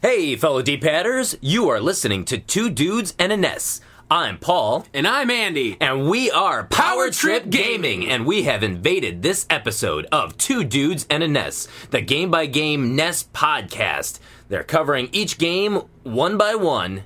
Hey, fellow D-Padders, you are listening to Two Dudes and a NES. I'm Paul. And I'm Andy. And we are Power Trip Gaming. And we have invaded this episode of Two Dudes and a NES, the game-by-game NES podcast. They're covering each game one by one.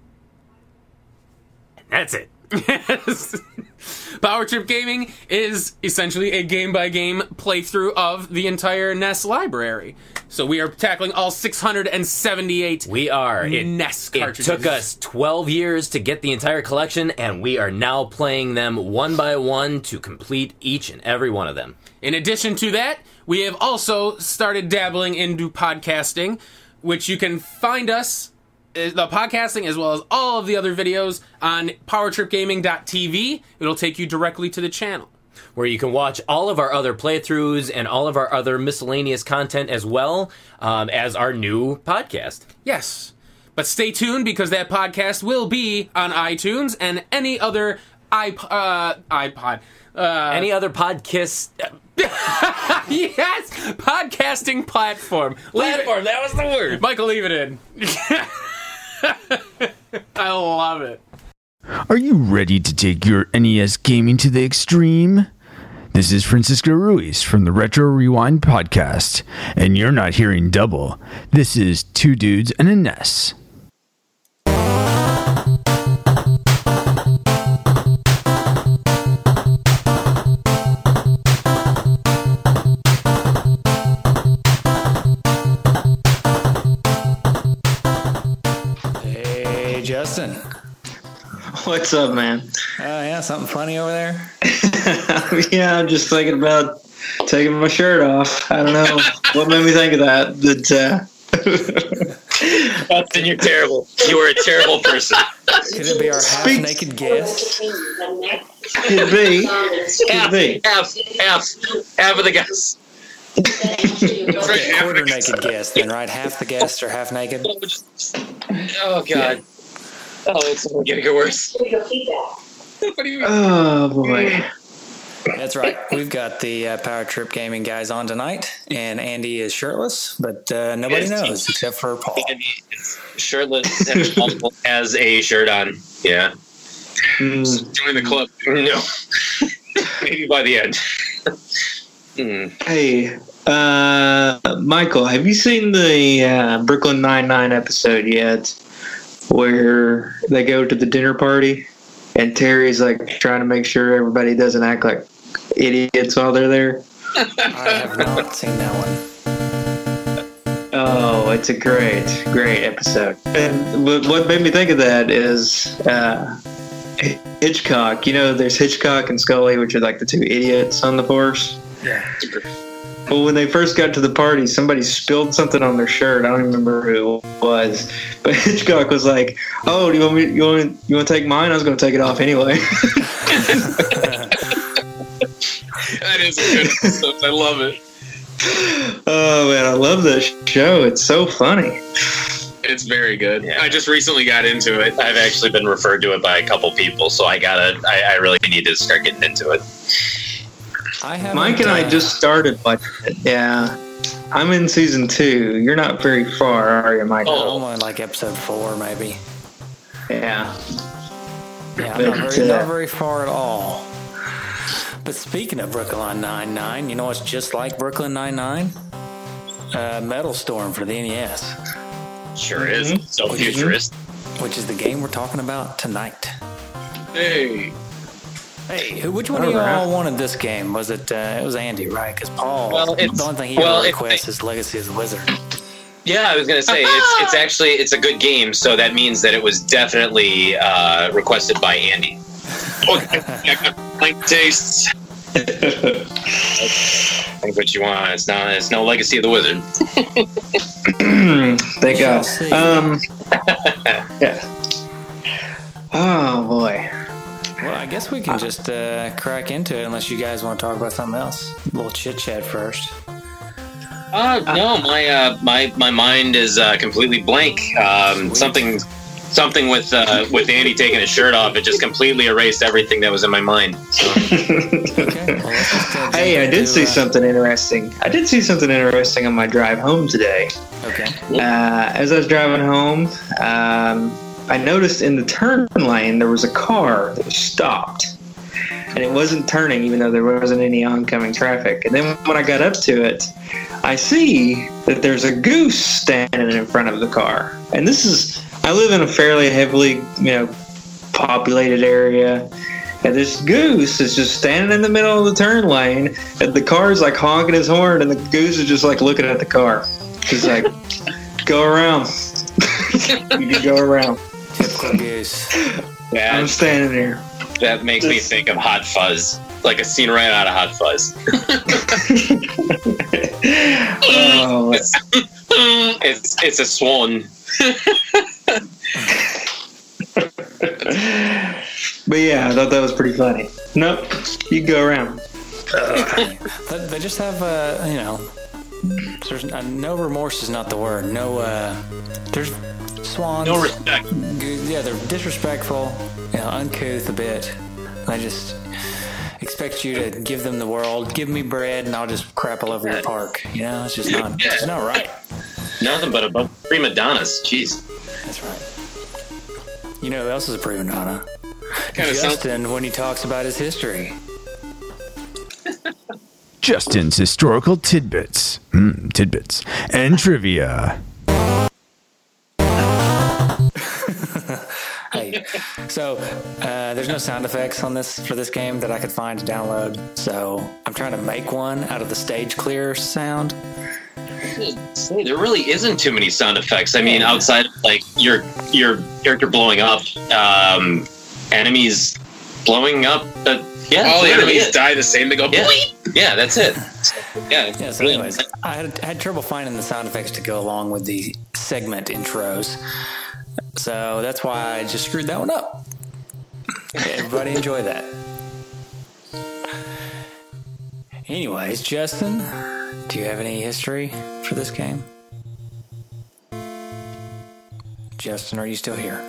And that's it. Yes. Power Trip Gaming is essentially a game-by-game playthrough of the entire NES library. So we are tackling all 678 NES cartridges. It took us 12 years to get the entire collection, and we are now playing them one by one to complete each and every one of them. In addition to that, we have also started dabbling into podcasting, which you can find us, the podcasting as well as all of the other videos, on powertripgaming.tv. It'll take you directly to the channel, where you can watch all of our other playthroughs and all of our other miscellaneous content as well as our new podcast. Yes. But stay tuned, because that podcast will be on iTunes and any other iPod. Any other podcast... Yes! Podcasting platform. Platform, that was the word. Michael, leave it in. I love it. Are you ready to take your NES gaming to the extreme? This is Francisco Ruiz from the Retro Rewind podcast, and you're not hearing double. This is Two Dudes and a NES. Hey, Justin. What's up, man? Yeah, something funny over there? Yeah, I'm just thinking about taking my shirt off. I don't know what made me think of that. Justin, you're terrible. You are a terrible person. Could it be our half-naked guest? Could be. Half of the guests. Okay, quarter-naked guest then, right? Half the guests are half-naked? Oh, God. Oh, it's going to get worse. What do you mean? Oh, boy. That's right. We've got the Power Trip Gaming guys on tonight, and Andy is shirtless, but nobody knows except for Paul. Andy is shirtless and has a shirt on. Yeah. Join the club. No. Maybe by the end. Hey, Michael, have you seen the Brooklyn Nine-Nine episode yet, where they go to the dinner party and Terry's like trying to make sure everybody doesn't act like idiots while they're there? I have not seen that one. Oh, it's a great episode. And what made me think of that is Hitchcock. You know, there's Hitchcock and Scully, which are like the two idiots on the force. Yeah. Well, when they first got to the party, somebody spilled something on their shirt. I don't remember who it was, but Hitchcock was like, "Oh, you want to take mine? I was going to take it off anyway." That is a good episode. I love it. Oh man, I love this show. It's so funny. It's very good. Yeah. I just recently got into it. I've actually been referred to it by a couple people, so I really need to start getting into it. Mike and I just started watching it. Yeah. I'm in season 2. You're not very far, are you, Mike? Oh, I'm on like episode 4, maybe. Yeah. Yeah, not very far at all. But speaking of Brooklyn Nine-Nine, you know what's just like Brooklyn Nine-Nine? Metal Storm for the NES. Sure is. So futurist. Which is the game we're talking about tonight. Hey, which one of y'all wanted this game? Was it? It was Andy, right? Because Paul, the only thing he requests is Legacy of the Wizard. Yeah, I was gonna say it's a good game, so that means that it was definitely requested by Andy. Like tastes. Think what you want. It's no Legacy of the Wizard. Thank God. Yeah. Oh boy. Well, I guess we can just crack into it, unless you guys want to talk about something else. A little chit chat first. No, my mind is completely blank. Something something with Andy taking his shirt off. It just completely erased everything that was in my mind. So. Okay. Well, let's just, Hey, I did see something interesting. I did see something interesting on my drive home today. Okay. As I was driving home, I noticed in the turn lane there was a car that was stopped. And it wasn't turning even though there wasn't any oncoming traffic. And then when I got up to it, I see that there's a goose standing in front of the car. And I live in a fairly heavily, populated area. And this goose is just standing in the middle of the turn lane, and the car's like honking his horn, and the goose is just like looking at the car. Just like, go around. You can go around. Typical goose. Yeah, I'm standing there. that makes me think of Hot Fuzz, like a scene right out of Hot Fuzz. Oh, It's a swan. but yeah, I thought that was pretty funny. Nope, you can go around. They just have, there's no remorse is not the word. No, there's swans. No respect. Yeah, they're disrespectful, uncouth a bit. I just expect you to give them the world. Give me bread, and I'll just crap all over your park. It's just not. It's not right. Nothing but a prima donnas. Jeez. That's right. You know who else is a prima donna? Kinda Justin, when he talks about his history. Justin's historical tidbits. Tidbits. And trivia. Hey, so there's no sound effects for this game that I could find to download. So I'm trying to make one out of the stage clear sound. There really isn't too many sound effects. I mean, outside of like your character blowing up, enemies blowing up. All the enemies die the same. They go. Yeah, yeah, that's it. So, Yeah. So anyways, I had trouble finding the sound effects to go along with the segment intros. So that's why I just screwed that one up. Everybody enjoy that. Anyways, Justin, do you have any history for this game? Justin, are you still here?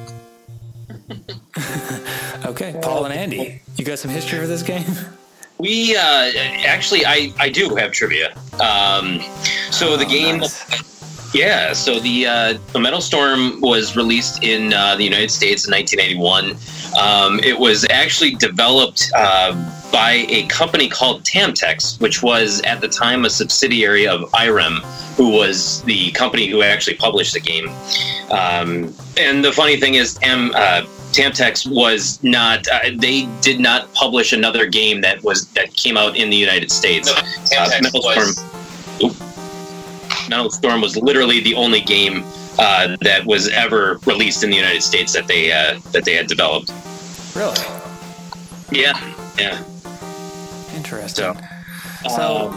Okay, Paul and Andy, you got some history for this game? We actually, I do have trivia. So the game. Nice. Yeah, so the Metal Storm was released in the United States in 1981. It was actually developed by a company called Tamtex, which was at the time a subsidiary of Irem, who was the company who actually published the game. And the funny thing is, Tamtex was not. They did not publish another game that came out in the United States. No, Tamtex Metal Storm was literally the only game that was ever released in the United States that they had developed. Really? Yeah. Interesting. So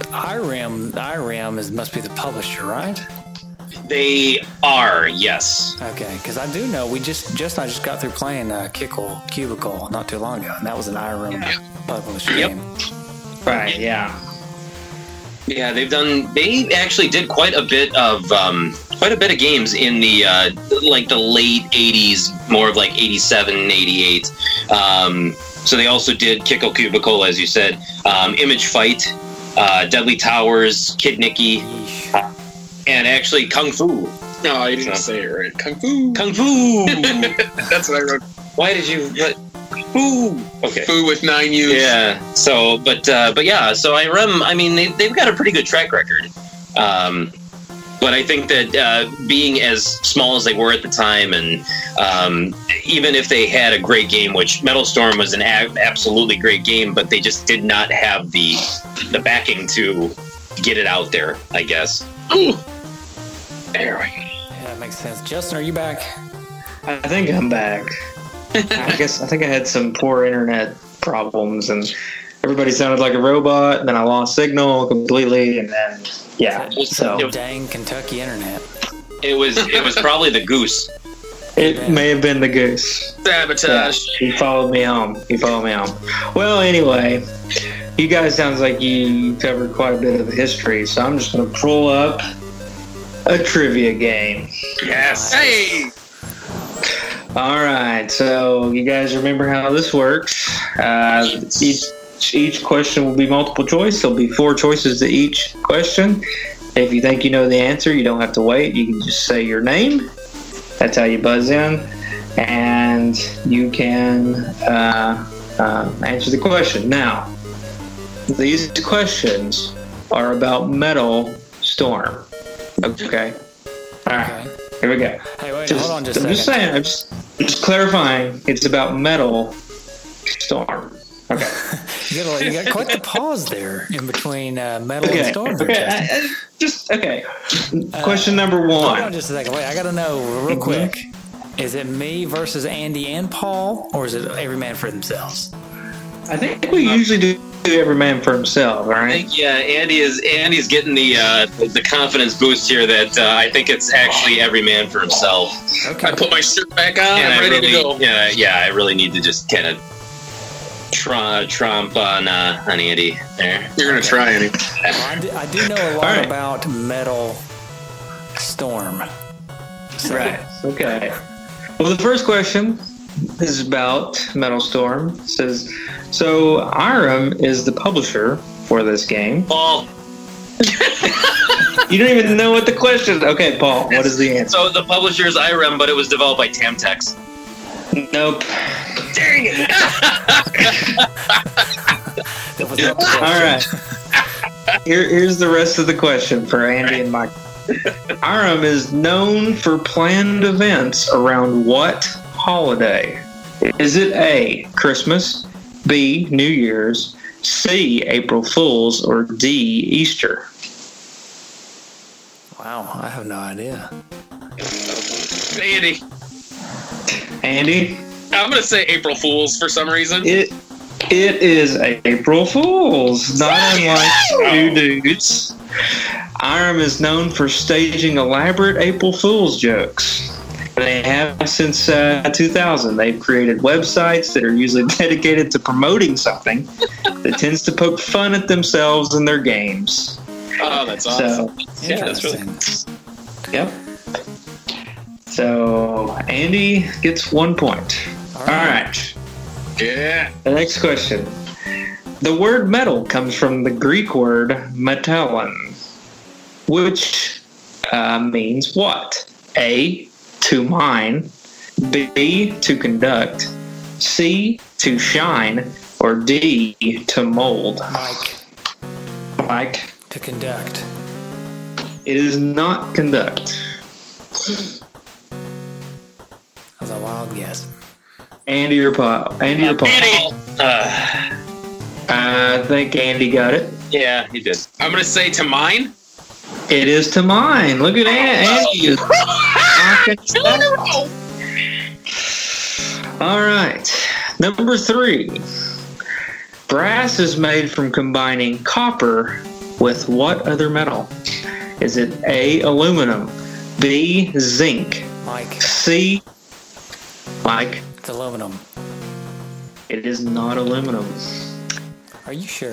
Irem must be the publisher, right? They are, yes. Okay, because I do know I just got through playing Cubicle not too long ago, and that was an Irem published game. Right, yeah. Yeah, they actually did quite a bit of games in the the late 80s, more of like 87, 88. So they also did Kickle Cubicle, as you said, Image Fight, Deadly Towers, Kid Nicky, and actually Kung Fu. No, you didn't say it right. Kung Fu. Kung Fu. That's what I wrote. Why did you? Fu. Okay. Fu with 9 U's. Yeah. So, but yeah. So Irem, I mean, they've got a pretty good track record. But I think that being as small as they were at the time, and even if they had a great game, which Metal Storm was an absolutely great game, but they just did not have the backing to get it out there, I guess. Ooh. There we go. Yeah, that makes sense. Justin, are you back? I think I'm back. I think I had some poor internet problems, and everybody sounded like a robot, and then I lost signal completely, and then so dang Kentucky internet. It was probably the goose. It may have been the goose. Sabotage. Yeah, he followed me home. Well, anyway, you guys sounds like you covered quite a bit of the history, so I'm just going to pull up a trivia game. Yes. Hey. All right, so you guys remember how this works. Each question will be multiple choice. There'll be 4 choices to each question. If you think you know the answer, you don't have to wait. You can just say your name. That's how you buzz in. And you can answer the question. Now, these questions are about Metal Storm. Okay? All right, here we go. Hey, wait, hold on just a second. I'm just saying, I'm just clarifying. It's about Metal Storm. Okay. You got quite the pause there in between Metal and Storm. Question number 1. Hold on just a second. Wait, I got to know real quick. Is it me versus Andy and Paul, or is it every man for themselves? I think we usually do every man for himself, all right? Andy's getting the confidence boost here that I think it's actually every man for himself. Okay. I put my shirt back on. I'm ready to go. Yeah, I really need to just kind of tromp on Andy there. You're gonna try, Andy. Well, I do know a lot about Metal Storm. So. Right. Okay. Well, the first question is about Metal Storm. It says, so Irem is the publisher for this game. Paul. You don't even know what the question is. Okay, Paul, what is the answer? So the publisher is Irem, but it was developed by Tamtex. Nope. Dang it. All right. Here's the rest of the question for Andy and Mike. Irem is known for planned events around what holiday? Is it A, Christmas, B, New Year's, C, April Fool's, or D, Easter? Wow, I have no idea. Andy? I'm going to say April Fool's for some reason. It is April Fool's, not unlike Two Dudes. Irem is known for staging elaborate April Fool's jokes. They have since 2000. They've created websites that are usually dedicated to promoting something that tends to poke fun at themselves and their games. Oh, that's awesome. Yeah, that's really. Yep. So Andy gets 1 point. All right. Yeah. The next question. The word metal comes from the Greek word metallon, which means what? A, to mine, B, to conduct, C, to shine, or D, to mold? Mike. To conduct. It is not conduct. That was a wild guess. Andy or Paul? Andy or Paul? Andy. I think Andy got it. Yeah, he did. I'm going to say to mine. It is to mine. Look at Andy. All right. Number 3. Brass is made from combining copper with what other metal? Is it A, aluminum, B, zinc, Mike. C, Mike? It's aluminum. It is not aluminum. Are you sure?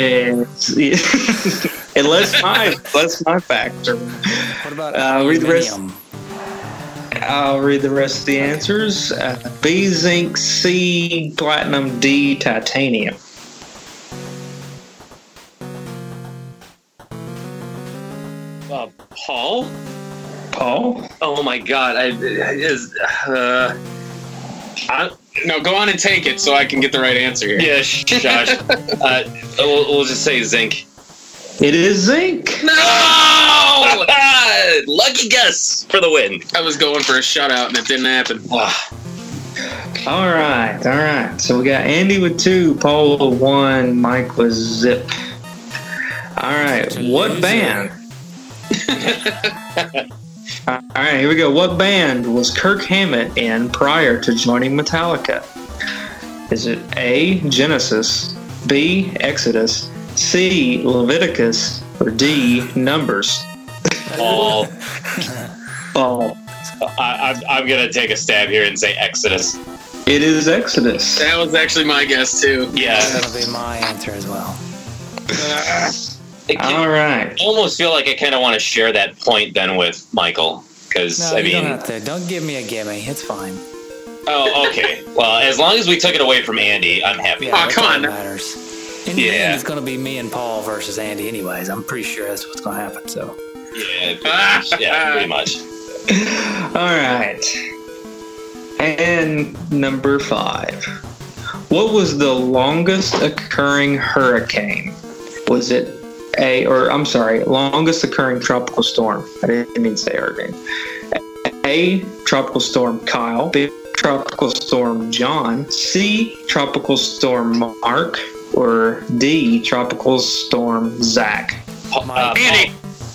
Unless my facts are. What about read the rest. aluminium? I'll read the rest of the answers. B, zinc, C, platinum, D, titanium. Paul? Paul? Oh my God! No, go on and take it so I can get the right answer here. Yeah, Josh. We'll just say zinc. It is zinc. No! Lucky guess for the win. I was going for a shutout and it didn't happen. All right. So we got Andy with 2, Paul with 1, Mike with zip. All right, what band? All right, here we go. What band was Kirk Hammett in prior to joining Metallica? Is it A, Genesis, B, Exodus, C, Leviticus, or D, Numbers? Paul. Paul. I'm gonna take a stab here and say Exodus. It is Exodus. That was actually my guess too. Yeah. That'll be my answer as well. All right. I almost feel like I kind of want to share that point then with Michael, because No, I you mean, don't have to. Don't give me a gimme. It's fine. Oh, okay. Well, as long as we took it away from Andy, I'm happy. Yeah, come on. Matters. In the end, it's going to be me and Paul versus Andy anyways. I'm pretty sure that's what's going to happen, so. Yeah, pretty much. All right. And number 5. What was the longest occurring hurricane? Was it longest occurring tropical storm? I didn't mean to say hurricane. A, Tropical Storm Kyle. B, Tropical Storm John. C, Tropical Storm Mark. Or D, Tropical Storm Zach. Andy.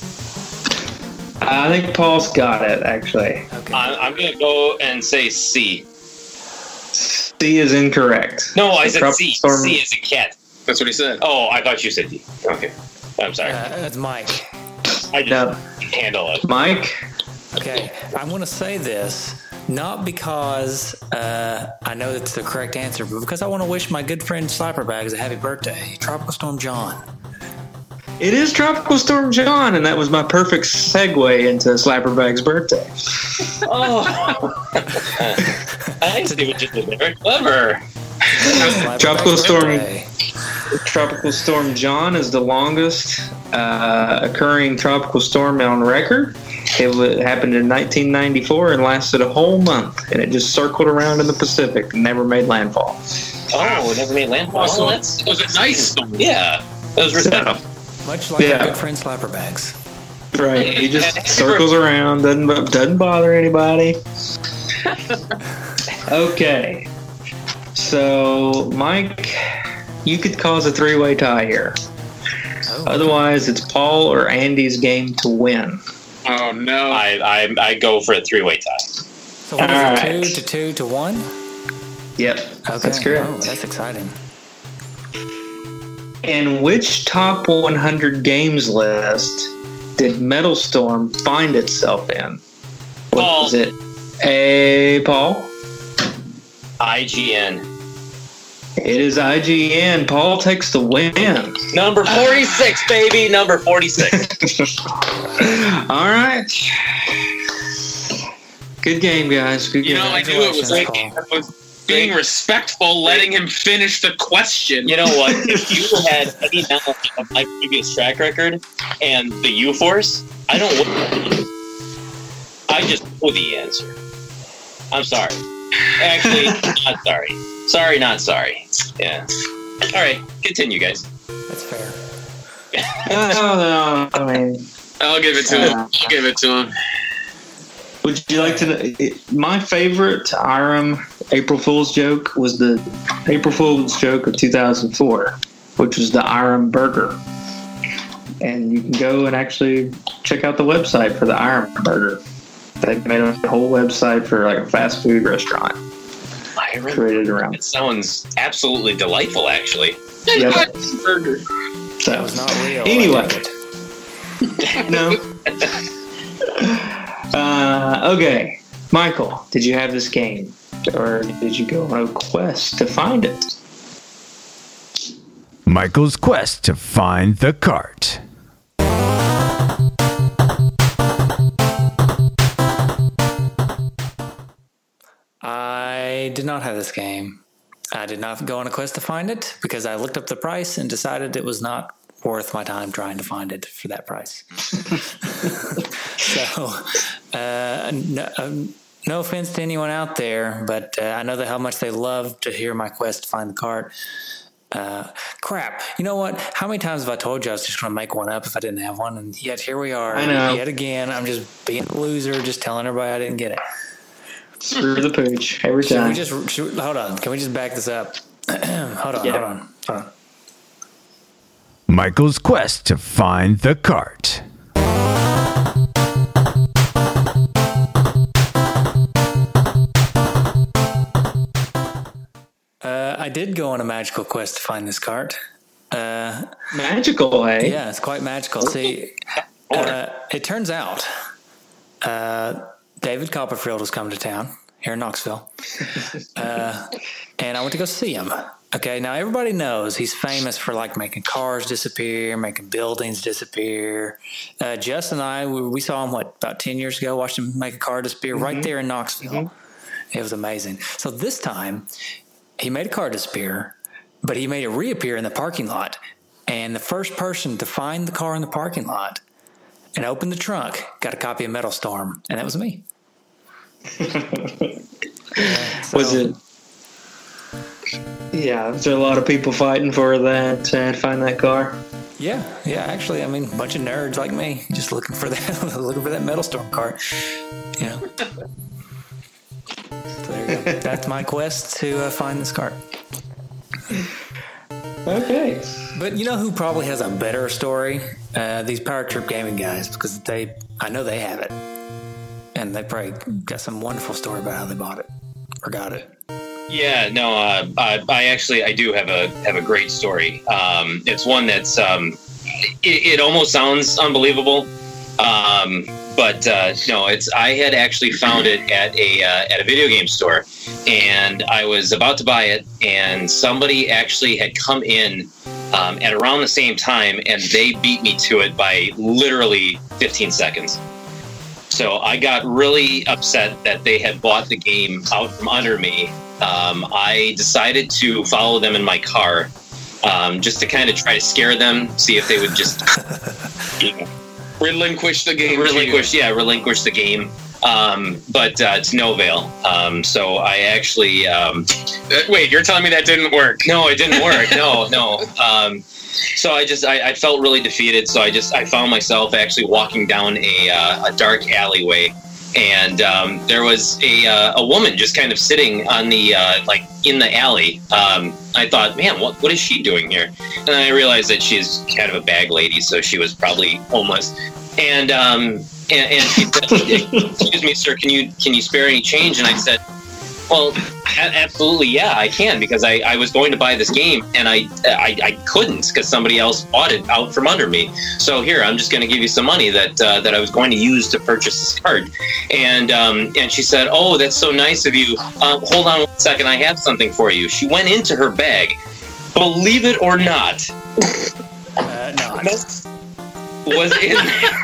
I think Paul's got it, actually. Okay. I'm going to go and say C. C is incorrect. No, I said Tropical C. Storm- C is a cat. That's what he said. Oh, I thought you said D. Okay. I'm sorry. It's Mike. I just No. handle it. Mike? Okay, I'm going to say this, not because I know that's the correct answer, but because I want to wish my good friend Slapperbags a happy birthday. Tropical Storm John. It is Tropical Storm John, and that was my perfect segue into Slapperbag's birthday. Oh. I see what you did there. Clever. Tropical Storm- birthday. Tropical Storm John is the longest occurring tropical storm on record. It happened in 1994 and lasted a whole month, and it just circled around in the Pacific and never made landfall. Oh, it never made landfall. So Well, it was a nice storm. Yeah. That was respectful. Much like Yeah. our good friend Slapperbags. Right, he just circles around, doesn't bother anybody. Okay, so Mike, you could cause a 3-way tie here. Oh. Otherwise, it's Paul or Andy's game to win. Oh, no. I go for a 3-way tie. So what is All it, right. 2 to 2 to 1? Yep, Okay. that's correct. Oh, that's exciting. In which top 100 games list did Metal Storm find itself in? Paul. Was it A, Paul? IGN. It is IGN. Paul takes the win. Number 46, baby. Number 46. All right. Good game, guys. Good You game. know, I knew it was Congratulations, like, I was being respectful, letting him finish the question. You know what? If you had any knowledge of my previous track record and the U-Force, I don't win. I just know the answer. I'm sorry. Actually, not sorry. Sorry, not sorry. Yeah. All right, continue, guys. That's fair. No, I mean, I'll give it to him. I'll give it to him. would you like to know? My favorite Irem April Fool's joke was the April Fool's joke of 2004, which was the Irem Burger. And you can go and actually check out the website for the Irem Burger. They made a whole website for like a fast food restaurant created around. It sounds absolutely delightful, actually. Yep. Burger. So, That was not real. Anyway. I take it. no. Okay, Michael, did you have this game, or did you go on a quest to find it? Michael's quest to find the cart. I did not have this game. I did not go on a quest to find it because I looked up the price and decided it was not worth my time trying to find it for that price. So, no offense to anyone out there, but I know how much they love to hear my quest to find the cart. Crap. You know what? How many times have I told you I was just going to make one up if I didn't have one? And yet here we are. I know. Yet again, I'm just being a loser, just telling everybody I didn't get it. Screw the pooch every Should time. we just hold on? Can we just back this up? Hold on. Michael's quest to find the cart. I did go on a magical quest to find this cart. Magical, hey? Yeah, it's quite magical. See, it turns out David Copperfield was coming to town here in Knoxville, and I went to go see him. Okay, now everybody knows he's famous for like making cars disappear, making buildings disappear. Justin and I, we saw him about 10 years ago. Watched him make a car disappear right there in Knoxville. It was amazing. So this time, he made a car disappear, but he made it reappear in the parking lot. And the first person to find the car in the parking lot and open the trunk got a copy of Metal Storm, and that was me. Was it? Yeah, was there a lot of people fighting for that to find that car? Yeah. Actually, I mean, a bunch of nerds like me just looking for that Metal Storm car. You know. So there you go. That's my quest to find this car. Okay. But you know who probably has a better story? These Power Trip Gaming guys, because I know they have it, and they probably got some wonderful story about how they bought it or got it. Yeah, no, I do have a great story. It's one that's it almost sounds unbelievable, but no, I had actually found it at a video game store, and I was about to buy it, and somebody actually had come in at around the same time, and they beat me to it by literally 15 seconds. So I got really upset that they had bought the game out from under me. I decided to follow them in my car, just to kind of try to scare them, see if they would just relinquish the game. Relinquish the game. But to no avail. So I actually wait, you're telling me that didn't work? No, it didn't work. No. So I felt really defeated. So I found myself actually walking down a dark alleyway. And there was a woman just kind of sitting on the in the alley. I thought, man, what is she doing here? And I realized that she's kind of a bag lady, so she was probably homeless. And she said, "Excuse me, sir, can you spare any change?" And I said, "Well, absolutely, yeah, I can, because I was going to buy this game and I couldn't because somebody else bought it out from under me. So here, I'm just going to give you some money that I was going to use to purchase this card." And she said, "Oh, that's so nice of you. Hold on 1 second, I have something for you." She went into her bag. Believe it or not, No, was in there.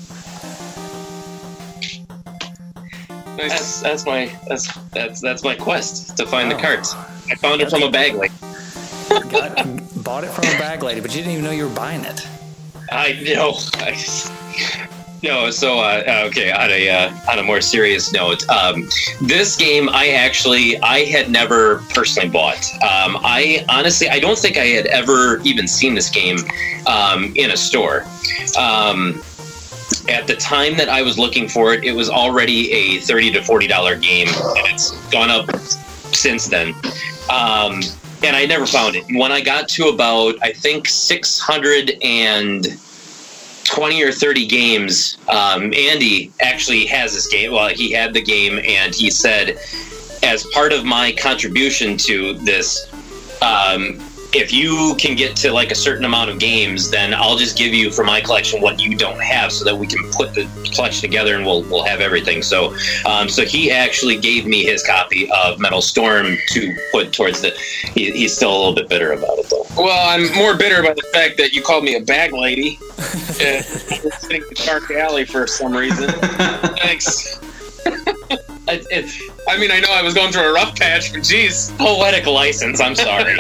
That's my quest to find the cards. I found it from a bag lady. Bought it from a bag lady, but you didn't even know you were buying it. I know. No. So okay. On a more serious note, this game I had never personally bought. I honestly don't think I had ever even seen this game in a store. At the time that I was looking for it, it was already a $30 to $40 game, and it's gone up since then. And I never found it. When I got to about, I think, 620 or 30 games, Andy actually has this game. Well, he had the game, and he said, as part of my contribution to this, if you can get to like a certain amount of games, then I'll just give you for my collection what you don't have, so that we can put the collection together and we'll have everything. So he actually gave me his copy of Metal Storm to put towards the. He's still a little bit bitter about it though. Well, I'm more bitter about the fact that you called me a bag lady. Sitting in the dark alley for some reason. Thanks. I mean, I know I was going through a rough patch, but geez. Poetic license, I'm sorry.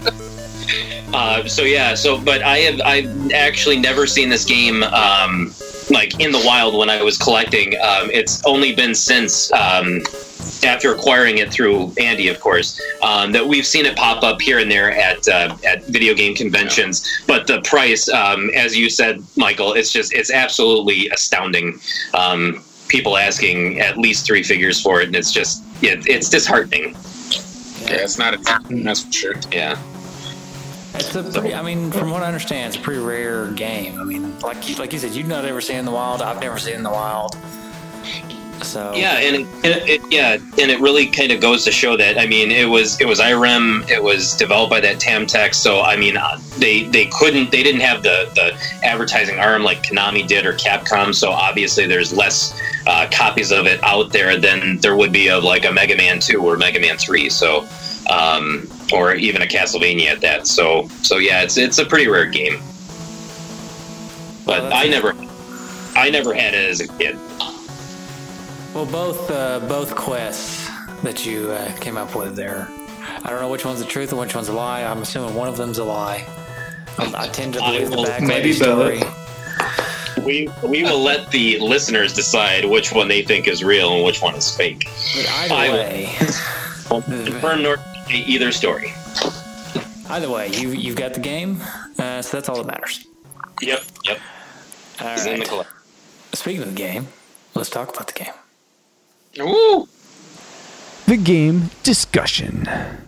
But I've actually never seen this game like in the wild when I was collecting. It's only been since after acquiring it through Andy, of course, that we've seen it pop up here and there at video game conventions. But the price, as you said, Michael, it's absolutely astounding. People asking at least 3 figures for it, and it's disheartening. Yeah, it's not a that's for sure. Yeah. It's a pretty, I mean, from what I understand, it's a pretty rare game. I mean, like you said, you've not ever seen it in the wild. I've never seen it in the wild. So yeah, and it really kind of goes to show that, I mean, it was IREM, it was developed by that Tamtech, so I mean, they didn't have the advertising arm like Konami did or Capcom, so obviously there's less copies of it out there than there would be of like a Mega Man 2 or Mega Man 3, so or even a Castlevania at that. So yeah, it's a pretty rare game. But I never had it as a kid. Well, both quests that you came up with there. I don't know which one's the truth and which one's a lie. I'm assuming one of them's a lie. I tend to believe the back lady story. We will let the listeners decide which one they think is real and which one is fake. But either way, confirm nor deny either story. Either way, you've got the game, so that's all that matters. Yep. All He's right. in the collection. Speaking of the game, let's talk about the game. Woo! The game discussion.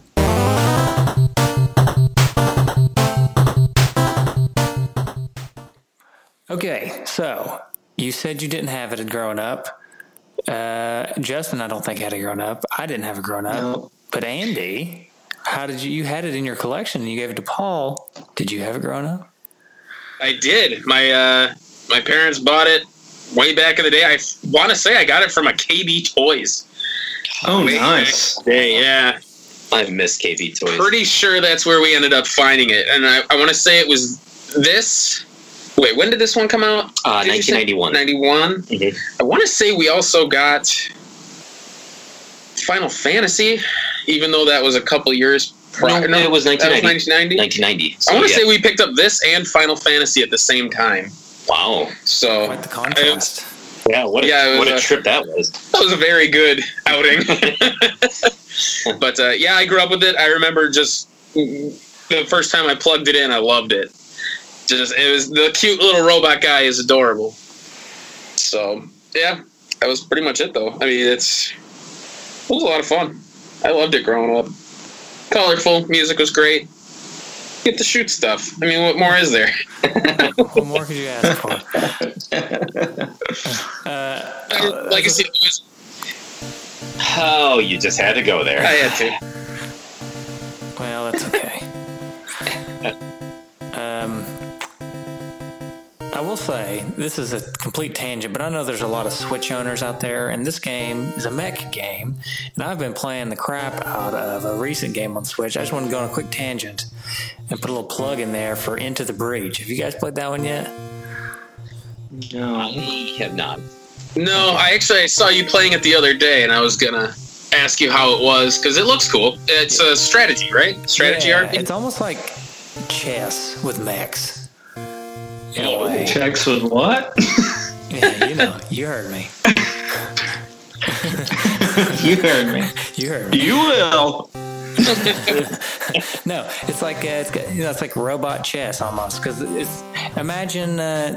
Okay, so you said you didn't have it growing up. Justin, I don't think had it growing up. I didn't have it growing up. No. But Andy, how did you had it in your collection and you gave it to Paul. Did you have it growing up? I did. My parents bought it way back in the day. I want to say I got it from a KB Toys. Oh, Way nice. back in the day, yeah. I've missed KB Toys. Pretty sure that's where we ended up finding it. And I want to say it was this. Wait, when did this one come out? Did you say 1991. 91? Mhm. I want to say we also got Final Fantasy, even though that was a couple years prior. No, it was 1990. 1990. 1990. So, I want to yeah. say we picked up this and Final Fantasy at the same time. Wow. So Quite the contrast. Yeah, what a trip that was. that was a very good outing. But yeah, I grew up with it. I remember just the first time I plugged it in, I loved it. It was the cute little robot guy is adorable. So yeah, that was pretty much it though. I mean, it was a lot of fun. I loved it growing up. Colorful, music was great. Get to shoot stuff. I mean, what more is there? What more could you ask for? Legacy was. Oh, you just had to go there. I had to. Well, that's okay. I will say, this is a complete tangent, but I know there's a lot of Switch owners out there, and this game is a mech game, and I've been playing the crap out of a recent game on Switch. I just want to go on a quick tangent and put a little plug in there for Into the Breach. Have you guys played that one yet? No. I have not. No, I saw you playing it the other day, and I was gonna ask you how it was because it looks cool. It's a strategy, right? Strategy Yeah, RPG. it's almost like chess with mechs. In a way. Checks with what? Yeah, you heard me. You heard me. You heard me. You will. No, it's like it's like robot chess almost. Because imagine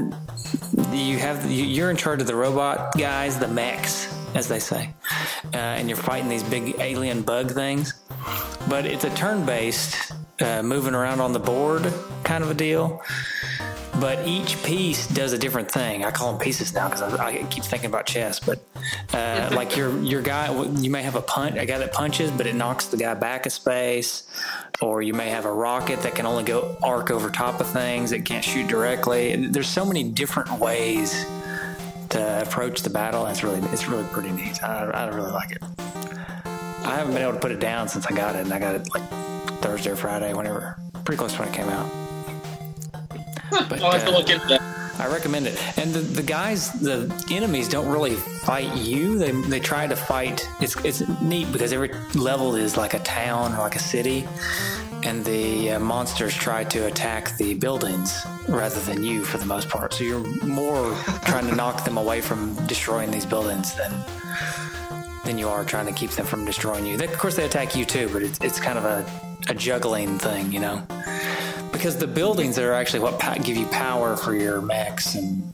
you're in charge of the robot guys, the mechs, as they say, and you're fighting these big alien bug things. But it's a turn-based, moving around on the board kind of a deal. But each piece does a different thing. I call them pieces now because I keep thinking about chess. But like your guy, you may have a guy that punches, but it knocks the guy back a space. Or you may have a rocket that can only go arc over top of things. It can't shoot directly. There's so many different ways to approach the battle. And it's really pretty neat. I really like it. I haven't been able to put it down since I got it, and I got it like Thursday or Friday, whenever, pretty close to when it came out. But, I'll have to look into that. I recommend it. And the enemies don't really fight you. They try to fight. It's neat because every level is like a town or like a city, and the monsters try to attack the buildings rather than you for the most part. So you're more trying to knock them away from destroying these buildings than you are trying to keep them from destroying you. Of course, they attack you too, but it's kind of a juggling thing, Because the buildings are actually what give you power for your mechs, and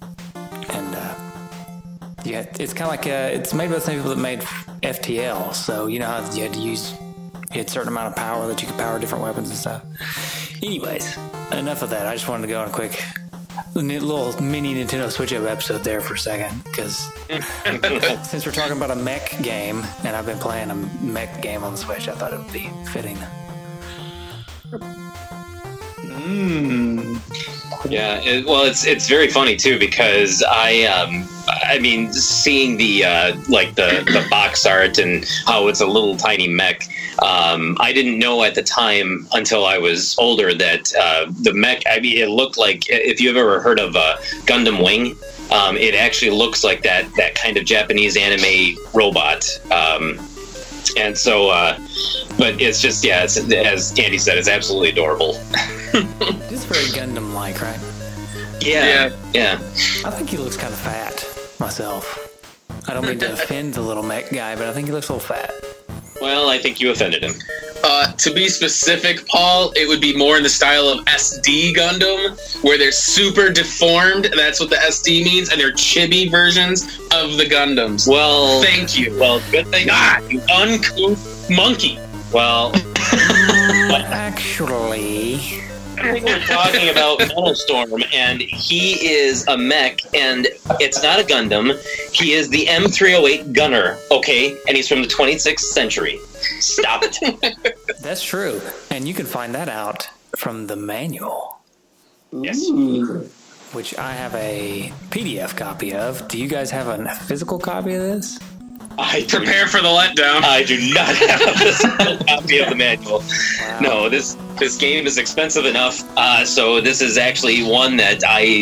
it's kind of like it's made by the same people that made FTL. So you know how you had a certain amount of power that you could power different weapons and stuff. Anyways, enough of that. I just wanted to go on a quick little mini Nintendo Switch Up episode there for a second, because since we're talking about a mech game, and I've been playing a mech game on the Switch, I thought it would be fitting. Yeah, it's very funny too, because I mean, seeing the the box art and how it's a little tiny mech. I didn't know at the time until I was older that the mech. I mean, it looked like, if you've ever heard of Gundam Wing, it actually looks like that kind of Japanese anime robot. And so, but it's just, it's, as Tandy said, it's absolutely adorable. It's very Gundam-like, right? Yeah. I think he looks kind of fat, myself. I don't mean to offend the little mech guy, but I think he looks a little fat. Well, I think you offended him. To be specific, Paul, it would be more in the style of SD Gundam, where they're super deformed. That's what the SD means, and they're chibi versions of the Gundams. Well, thank you. Well, good thing. You uncouth monkey. Well, Actually, I think we're talking about Metal Storm, and he is a mech, and it's not a Gundam. He is the M308 Gunner, okay? And he's from the 26th century. Stop it. that's true. And you can find that out from the manual, Yes. which I have a PDF copy of. Do you guys have a physical copy of this? Prepare for the letdown. I do not have a physical copy of the manual. Wow. No, this game is expensive enough. So this is actually one that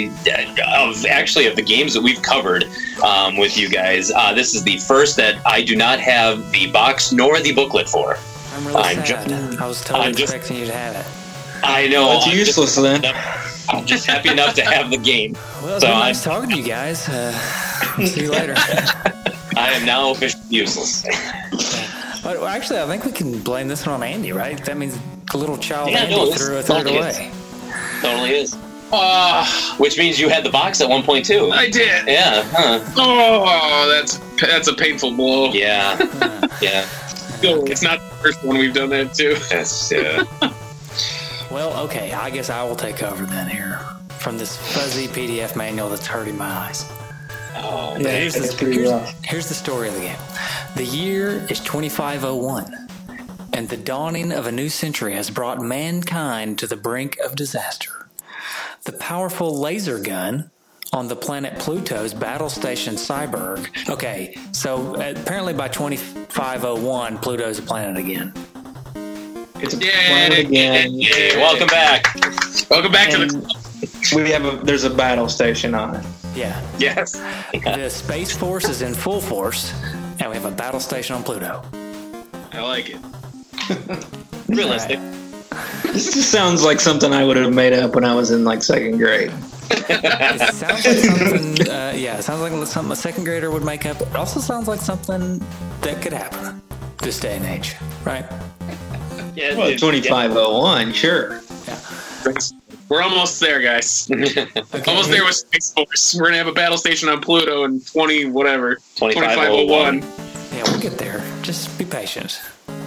of the games that we've covered with you guys. This is the first that I do not have the box nor the booklet for. I'm really I'm sad. I was totally I'm just- expecting you to have it. I know. Well, it's I'm useless then. I'm just happy enough to have the game. Well, it's So been nice talking to you guys. See you later. I am now officially useless. But actually, I think we can blame this one on Andy, right? That means the little child Yeah, Andy no, threw it totally away. Totally is. Which means you had the box at one point too. I did. Yeah. Huh. Oh, that's a painful blow. Yeah. Yeah. It's not the first one we've done that too. That's Well, okay, I guess I will take over then here from this fuzzy PDF manual that's hurting my eyes. Oh, Yeah, man. here's the story of the game. The year is 2501, and the dawning of a new century has brought mankind to the brink of disaster. The powerful laser gun on the planet Pluto's battle station Cyberg. Okay, so apparently by 2501, Pluto's a planet again. It's a planet again. Hey, welcome back. Welcome back to And the. there's a battle station on it. Yeah. Yes. The Space Force is in full force, and we have a battle station on Pluto. I like it. Realistic. This just sounds like something I would have made up when I was in like second grade. It sounds like something, it sounds like something a second grader would make up. It also sounds like something that could happen this day and age, right? Yeah, Well, 2501, sure. We're almost there, guys. Almost there with Space Force. We're gonna have a battle station on Pluto in 2501. Yeah, we'll get there. Just be patient.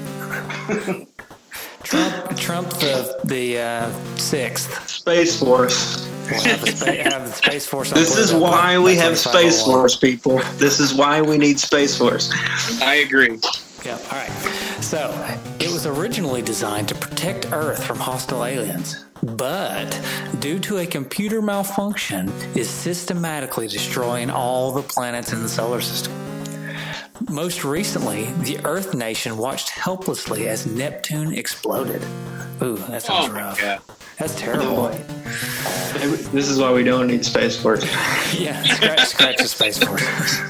Trump the 6th. Space Force. We'll have the Space Force on This is Pluto why by we have Space 2501. Force, people. This is why we need Space Force. I agree. Yeah, all right. So, it was originally designed to protect Earth from hostile aliens, but due to a computer malfunction, is systematically destroying all the planets in the solar system. Most recently, the Earth nation watched helplessly as Neptune exploded. Ooh, that sounds Oh my rough. God. That's terrible. This is why we don't need Space Force. Yeah, scratch the Space Force.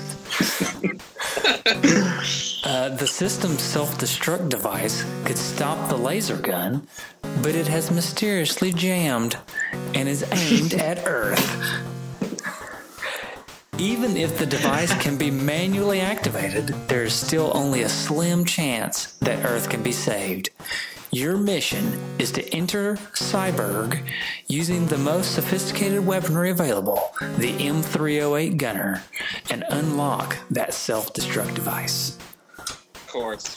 The system's self-destruct device could stop the laser gun, but it has mysteriously jammed and is aimed at Earth. Even if the device can be manually activated, there is still only a slim chance that Earth can be saved. Your mission is to enter Cyberg using the most sophisticated weaponry available, the M308 Gunner, and unlock that self-destruct device. Of course.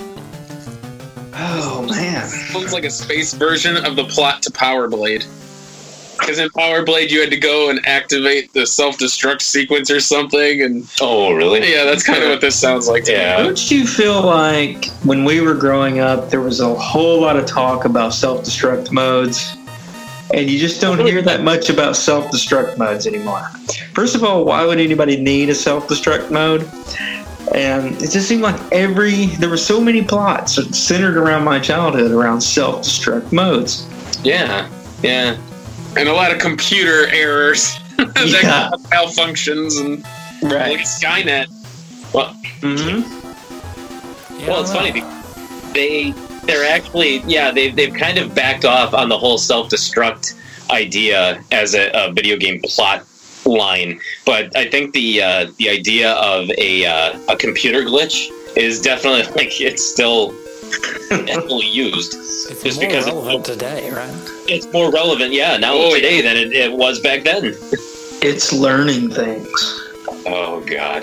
Oh, man. Looks like a space version of the plot to Power Blade. Because in Power Blade, you had to go and activate the self-destruct sequence or something, and Oh, really? yeah, that's kind of what this sounds like. to me. Yeah. Don't you feel like when we were growing up, there was a whole lot of talk about self-destruct modes, and you just don't hear that much about self-destruct modes anymore? First of all, why would anybody need a self-destruct mode? And it just seemed like there were so many plots centered around my childhood around self-destruct modes. Yeah. Yeah. And a lot of computer errors that Yeah. cause malfunctions and like Skynet. Well, Mm-hmm. Well, it's funny because they're actually they've kind of backed off on the whole self-destruct idea as a video game plot line, but I think the idea of a computer glitch is definitely it's still heavily used. It's just more because relevant today, right? It's more relevant, now today than it was back then. It's learning things. Oh God.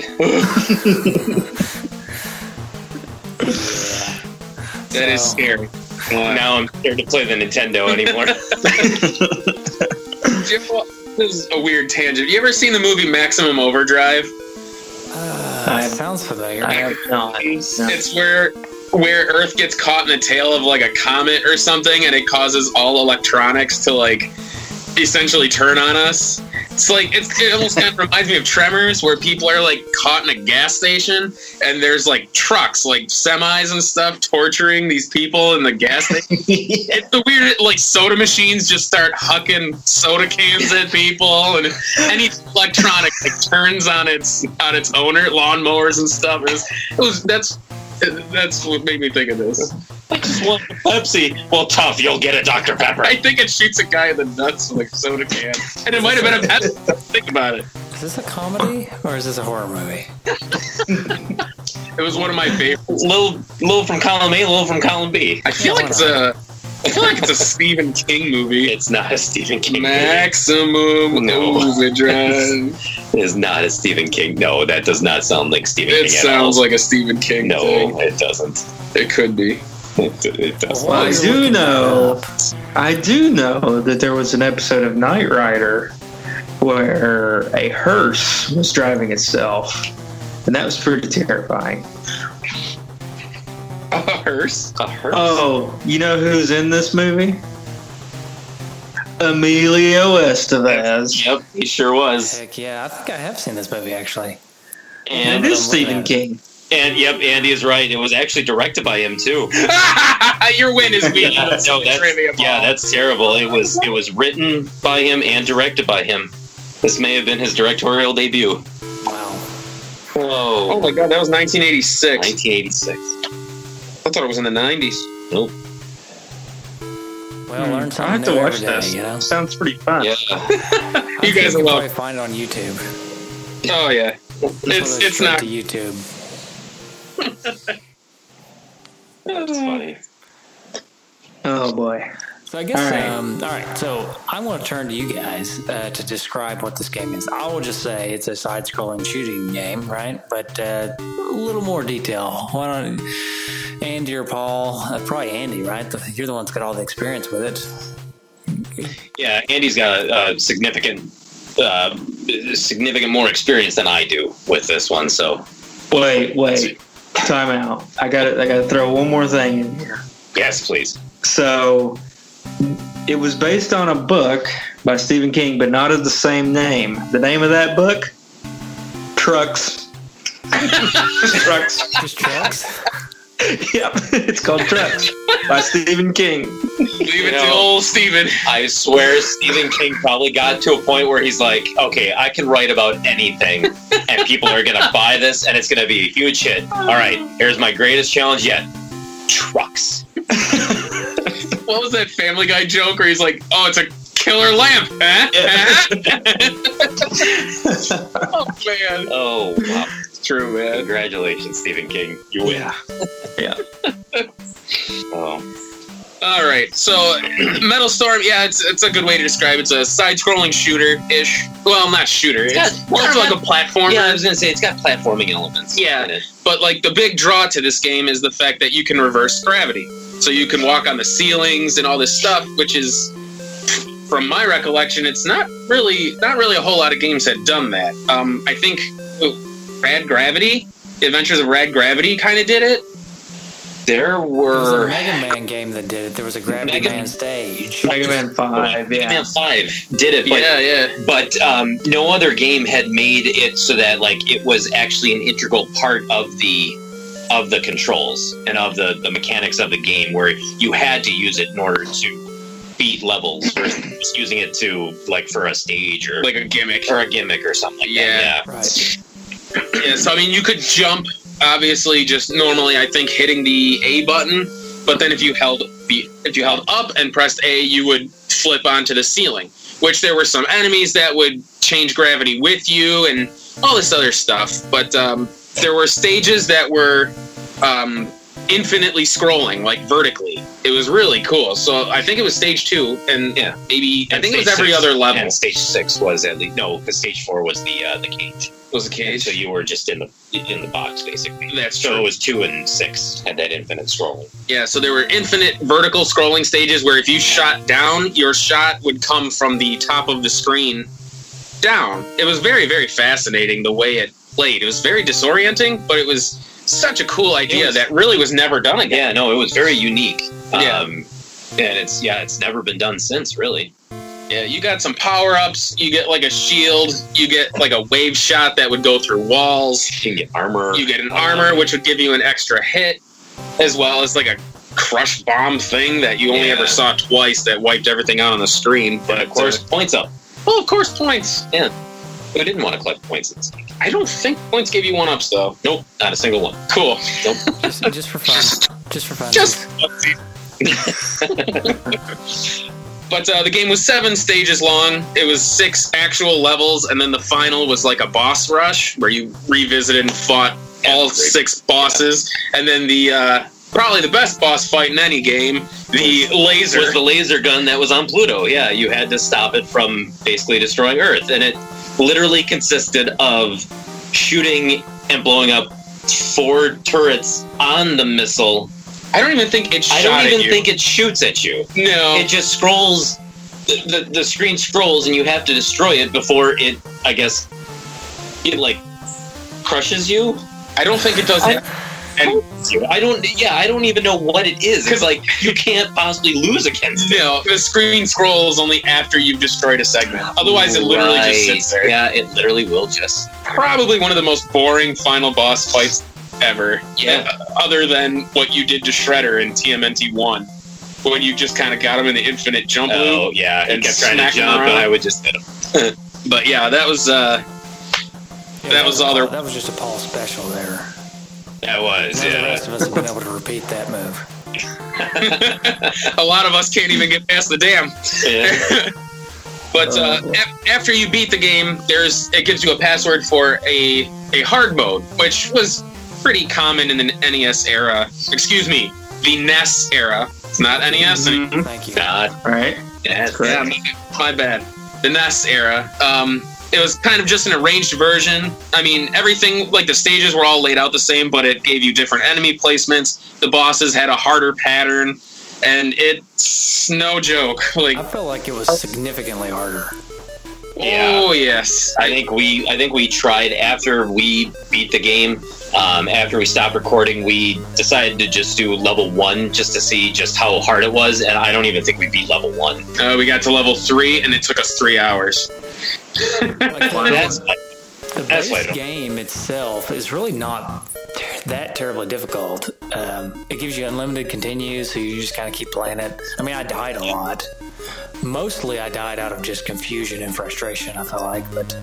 That is scary. Now I'm scared to play the Nintendo anymore. This is a weird tangent. You ever seen the movie Maximum Overdrive? Sounds familiar. I have not. It's where Earth gets caught in the tail of like a comet or something, and it causes all electronics to like essentially turn on us. It's like it almost kind of reminds me of Tremors, where people are like caught in a gas station, and there's like trucks, like semis and stuff, torturing these people in the gas station. It's the weird, like soda machines just start hucking soda cans at people, and any electronic like turns on its owner, lawnmowers and stuff. That's what made me think of this. I just want a Pepsi. Well, tough, you'll get a Dr. Pepper. I think it shoots a guy in the nuts with a soda can. And it might have been a Pepsi. Think about it. Is this a comedy or is this a horror movie? It was one of my favorites. Little from column A, little from column B. I feel like it's a Stephen King movie. It's not a Stephen King Maximum Overdrive. It is not a Stephen King. No, that does not sound like Stephen King. It sounds like a Stephen King thing. No, it doesn't. It could be. It does Well, not. I do know that there was an episode of Knight Rider where a hearse was driving itself, and that was pretty terrifying. A hearse? A hearse? Oh, you know who's in this movie? Emilio Estevez. Yep, he sure was. Heck yeah, I think I have seen this movie actually. And it is Stephen King. And yep, Andy is right. It was actually directed by him too. Your win is me. That's terrible. It was written by him and directed by him. This may have been his directorial debut. Wow. Whoa. Oh my god, that was 1986. 1986. I thought it was in the 90s. Nope. Well, learn I something have to new watch every day, this. you know? Sounds pretty fun. Yeah. You guys can will probably find it on YouTube. Oh yeah. It's not. To YouTube. That's funny. Oh boy. So I guess, All right. all right. So I want to turn to you guys to describe what this game is. I will just say it's a side-scrolling shooting game, right? But a little more detail. Why don't Andy or Paul? Probably Andy, right? You're the one that's got all the experience with it. Yeah, Andy's got a significant more experience than I do with this one. So Wait. Time out. I gotta throw one more thing in here. yes, please. So it was based on a book by Stephen King, but not of the same name. The name of that book? Trucks. Trucks. Just trucks? Yep, it's called Trucks by Stephen King. Leave it to old Steven. I swear Stephen King probably got to a point where he's like, okay, I can write about anything and people are going to buy this and it's going to be a huge hit. All right, here's my greatest challenge yet. Trucks. What was that Family Guy joke where he's like, oh, it's a killer lamp, huh? Oh, man. Oh, wow. It's true, man. Congratulations, Stephen King. You win. Yeah. Oh. All right, so Metal Storm, yeah, it's a good way to describe it. It's a side-scrolling shooter-ish. Well, not shooter. It's more like a platformer. Yeah, I was going to say, it's got platforming elements Yeah, in it. but like the big draw to this game is the fact that you can reverse gravity. So you can walk on the ceilings and all this stuff, which is, from my recollection, it's not really a whole lot of games had done that. I think Rad Gravity, Adventures of Rad Gravity kind of did it. There There was a were... Mega Man game that did it. There was a Gravity Man stage. Mega Man 5, Mega yeah. Man 5 did it, but But no other game had made it so that like it was actually an integral part of the controls and of the mechanics of the game, where you had to use it in order to beat levels versus just using it to like for a stage or Like a gimmick. or something like that. Right. Yeah, so I mean, you could jump obviously just normally I think hitting the A button, but then if you held up and pressed A, you would flip onto the ceiling, which there were some enemies that would change gravity with you and all this other stuff. But there were stages that were infinitely scrolling, like vertically. It was really cool. So I think it was stage 2, and maybe I think it was every other level. And stage 6 was at least because stage 4 was the cage. It was a cage, so you were just in the box basically. That's so true. It was 2 and 6 had that infinite scrolling. Yeah, so there were infinite vertical scrolling stages where if you shot down, your shot would come from the top of the screen down. It was very, very fascinating the way it played. It was very disorienting, but it was such a cool idea that really was never done again. Yeah, no, it was very unique. Yeah. And it's never been done since, really. Yeah, you got some power-ups. You get like a shield. You get like a wave shot that would go through walls. You can get armor. You get an armor, which would give you an extra hit, as well as like a crush bomb thing that you only ever saw twice that wiped everything out on the screen. But of course, points up. Well, of course, points. Yeah. Who didn't want to collect points in this game? I don't think points gave you 1-ups, though. Nope, not a single one. Cool. Nope. Just for fun. Just for fun. But the game was 7 stages long. It was 6 actual levels, and then the final was like a boss rush where you revisited and fought all 6 bosses. Yeah. And then the probably the best boss fight in any game, the laser. Was the laser gun that was on Pluto. Yeah, you had to stop it from basically destroying Earth. And it literally consisted of shooting and blowing up 4 turrets on the missile. I don't even think it shot at you. I don't even think it shoots at you. No. It just scrolls. The screen scrolls and you have to destroy it before it, I guess, it like crushes you. I don't think it does that. I don't even know what it is. It's like you can't possibly lose against it. No, the screen scrolls only after you've destroyed a segment. Otherwise, it literally just sits there. Yeah, it literally will just. Probably one of the most boring final boss fights ever. Yeah. Other than what you did to Shredder in TMNT 1. When you just kind of got him in the infinite jump loop. Oh, yeah. He kept trying to jump and I would just hit him. But yeah, that was all there. That was just a Paul special there. That was, The rest of us have been able to repeat that move. A lot of us can't even get past the dam. Yeah. But after you beat the game, it gives you a password for a hard mode, which was pretty common in the NES era. Excuse me, the NES era. It's not NES anymore. Thank you. God. Right? Yeah, my bad. The NES era. It was kind of just an arranged version. I mean, everything, like the stages were all laid out the same, but it gave you different enemy placements. The bosses had a harder pattern, and it's no joke. Like, I felt like it was significantly harder. Yeah. Oh yes, I think we tried after we beat the game. After we stopped recording, we decided to just do level 1 just to see just how hard it was, and I don't even think we beat level 1. We got to level 3, and it took us 3 hours. The base game itself is really not that terribly difficult. It gives you unlimited continues, so you just kind of keep playing it. I mean, I died a lot. Mostly I died out of just confusion and frustration, I felt like, but...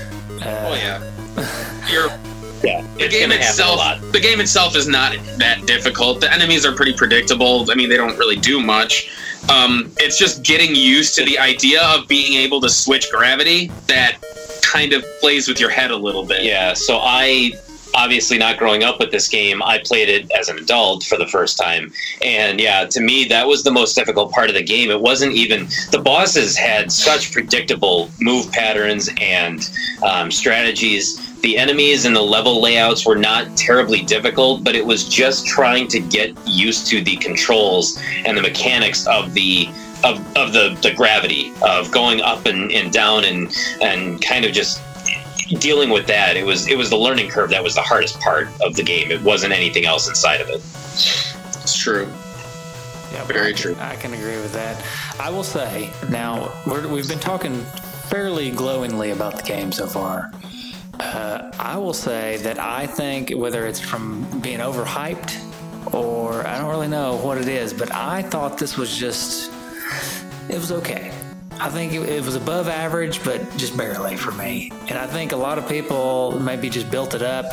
The game itself is not that difficult. The enemies are pretty predictable. I mean, they don't really do much. It's just getting used to the idea of being able to switch gravity that kind of plays with your head a little bit. Yeah, so I, obviously not growing up with this game, I played it as an adult for the first time. And yeah, to me, that was the most difficult part of the game. It wasn't even, the bosses had such predictable move patterns and strategies. The enemies and the level layouts were not terribly difficult, but it was just trying to get used to the controls and the mechanics of the gravity of going up and down and kind of just dealing with that. It was the learning curve that was the hardest part of the game. It wasn't anything else inside of it. It's true. Yeah, very true. I can agree with that. I will say, now, we've been talking fairly glowingly about the game so far. I will say that I think, whether it's from being overhyped or I don't really know what it is, but I thought this was just, it was okay. I think it was above average, but just barely for me. And I think a lot of people maybe just built it up and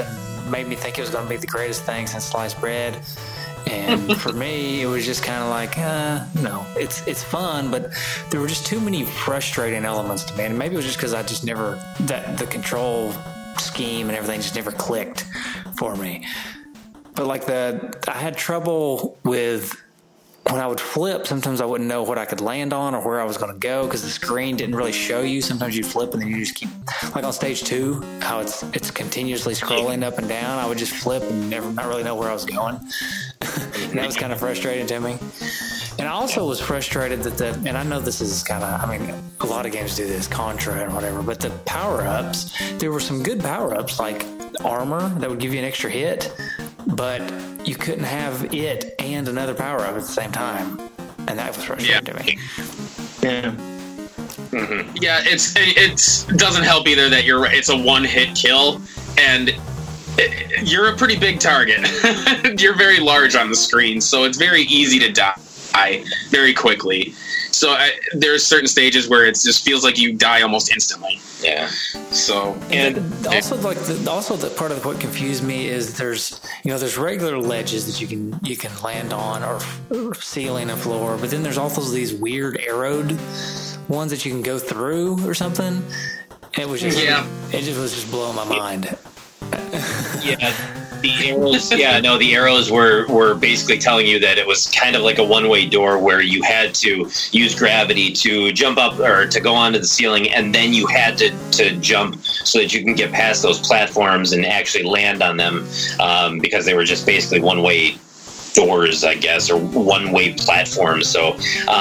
made me think it was going to be the greatest thing since sliced bread. And for me, it was just kind of like, it's fun, but there were just too many frustrating elements to me. And maybe it was just because I just never, the control scheme and everything just never clicked for me. But like I had trouble with when I would flip, sometimes I wouldn't know what I could land on or where I was going to go because the screen didn't really show you. Sometimes you flip and then you just keep, like on stage 2, how it's continuously scrolling up and down. I would just flip and not really know where I was going. And that was kind of frustrating to me. And I also was frustrated that and I know this is kind of, a lot of games do this, Contra and whatever, but the power-ups, there were some good power-ups like armor that would give you an extra hit, but you couldn't have it and another power-up at the same time. And that was frustrating to me. Yeah. Mm-hmm. Yeah, it doesn't help either that it's a one-hit kill, and you're a pretty big target. You're very large on the screen, so it's very easy to die very quickly. So there's certain stages where it just feels like you die almost instantly. Yeah. So also the part of what confused me is there's regular ledges that you can land on or ceiling and floor, but then there's also these weird arrowed ones that you can go through or something. It was just it was just blowing my mind. Yeah, the arrows. The arrows were basically telling you that it was kind of like a one-way door where you had to use gravity to jump up or to go onto the ceiling, and then you had to jump so that you can get past those platforms and actually land on them, because they were just basically one-way doors, I guess, or one-way platforms. So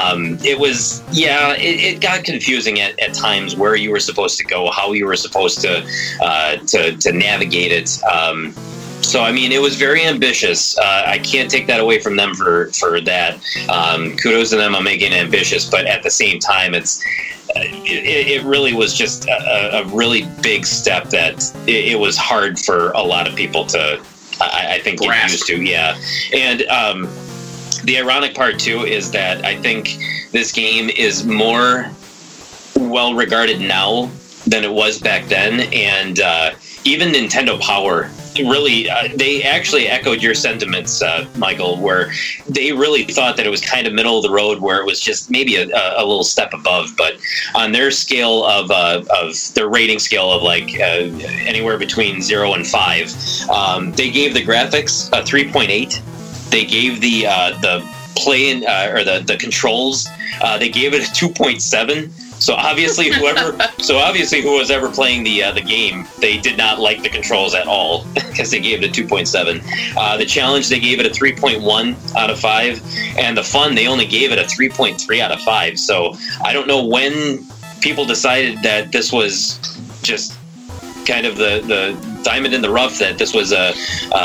it got confusing at times where you were supposed to go, how you were supposed to navigate it. So it was very ambitious. I can't take that away from them for that. Kudos to them on making it ambitious, but at the same time, it really was just a really big step that it was hard for a lot of people to, I think, get used to. Yeah. And the ironic part too is that I think this game is more well regarded now than it was back then, and even Nintendo Power really they actually echoed your sentiments, Michael, where they really thought that it was kind of middle of the road, where it was just maybe a little step above. But on their scale of their rating scale of like anywhere between 0 and 5, they gave the graphics a 3.8. They gave the play or the controls, they gave it a 2.7. So obviously, who was ever playing the game, they did not like the controls at all because they gave it a 2.7. The challenge, they gave it a 3.1 out of 5, and the fun, they only gave it a 3.3 out of 5. So I don't know when people decided that this was just kind of the diamond in the rough, that this was a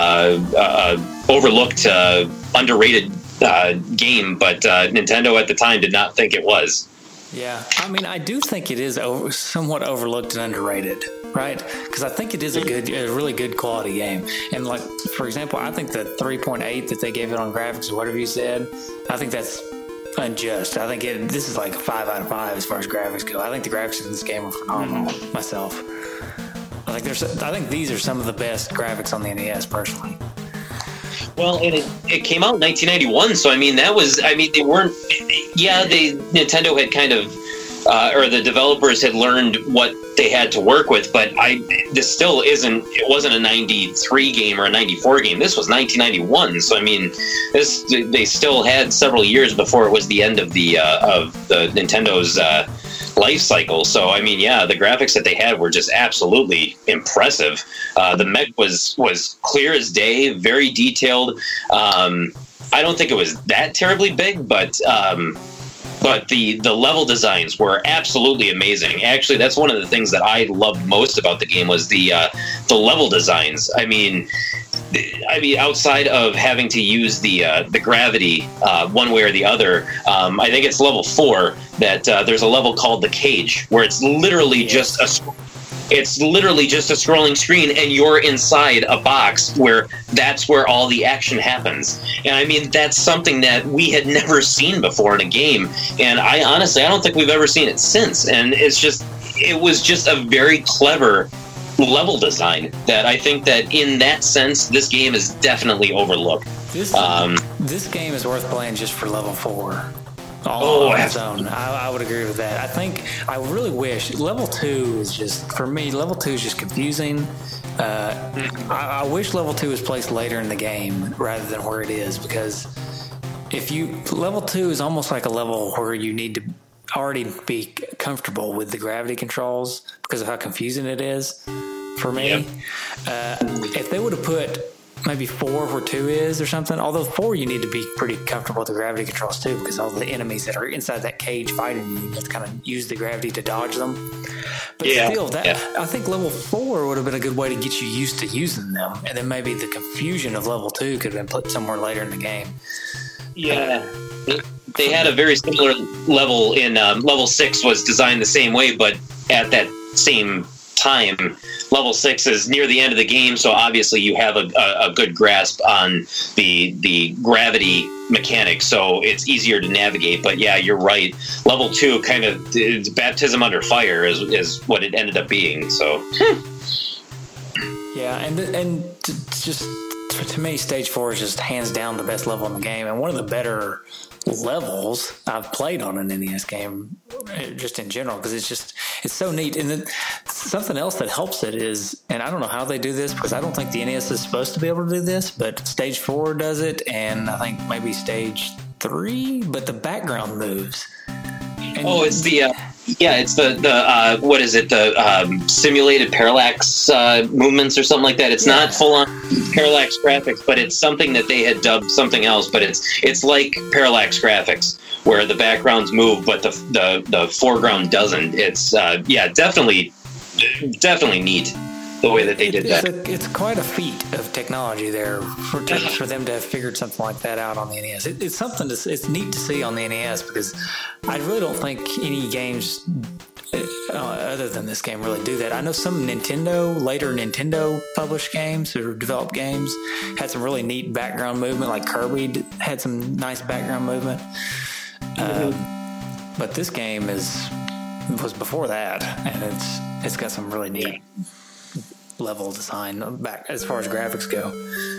overlooked, underrated game, but Nintendo at the time did not think it was. Yeah, I do think it is somewhat overlooked and underrated, right? Because I think it is a really good quality game. And like, for example, I think the 3.8 that they gave it on graphics, or whatever you said, I think that's unjust. I think this is like a 5 out of 5 as far as graphics go. I think the graphics in this game are phenomenal myself. I think these are some of the best graphics on the NES, personally. Well, and it came out in 1991, so that was, they weren't, Nintendo had kind of, or the developers had learned what they had to work with, but this still it wasn't a 93 game or a 94 game. This was 1991, so they still had several years before it was the end of the Nintendo's life cycle. So the graphics that they had were just absolutely impressive. The mech was clear as day, very detailed. I don't think it was that terribly big, but the level designs were absolutely amazing. Actually, that's one of the things that I loved most about the game was the level designs. Outside of having to use the gravity one way or the other, I think it's level 4 that there's a level called the Cage, where it's literally just a scrolling screen, and you're inside a box that's where all the action happens. And that's something that we had never seen before in a game, and I don't think we've ever seen it since. And it was just a very clever level design that I think that in that sense, this game is definitely overlooked. This game is worth playing just for level 4. On its own. I would agree with that. I really wish level 2 is just, for me, level 2 is just confusing. I wish level 2 was placed later in the game rather than where it is, because level 2 is almost like a level where you need to already be comfortable with the gravity controls because of how confusing it is for me. Yep. If they would have put maybe 4 where 2 is or something, although 4 you need to be pretty comfortable with the gravity controls too, because all the enemies that are inside that cage fighting you have to kind of use the gravity to dodge them. But still, I think level 4 would have been a good way to get you used to using them, and then maybe the confusion of level 2 could have been put somewhere later in the game. Yeah. They had a very similar level in level 6 was designed the same way, but at that same time, level 6 is near the end of the game, so obviously you have a good grasp on the gravity mechanics, so it's easier to navigate. But yeah, you're right. Level 2 kind of, it's baptism under fire is what it ended up being. So yeah, and just to me, stage 4 is just hands down the best level in the game, and one of the better levels I've played on an NES game, just in general, because it's so neat. And then something else that helps it is, and I don't know how they do this because I don't think the NES is supposed to be able to do this, but stage 4 does it, and I think maybe stage 3, but the background moves. And it's the it's the what is it, the simulated parallax movements or something like that. It's not full on parallax graphics, but it's something that they had dubbed something else, but it's like parallax graphics where the backgrounds move but the foreground doesn't. It's definitely neat the way that they did that. It's quite a feat of technology there for them to have figured something like that out on the NES. It's neat to see on the NES, because I really don't think any games other than this game really do that. I know some later Nintendo published games or developed games had some really neat background movement, like Kirby had some nice background movement. But this game was before that, and it's got some really neat level design back as far as graphics go.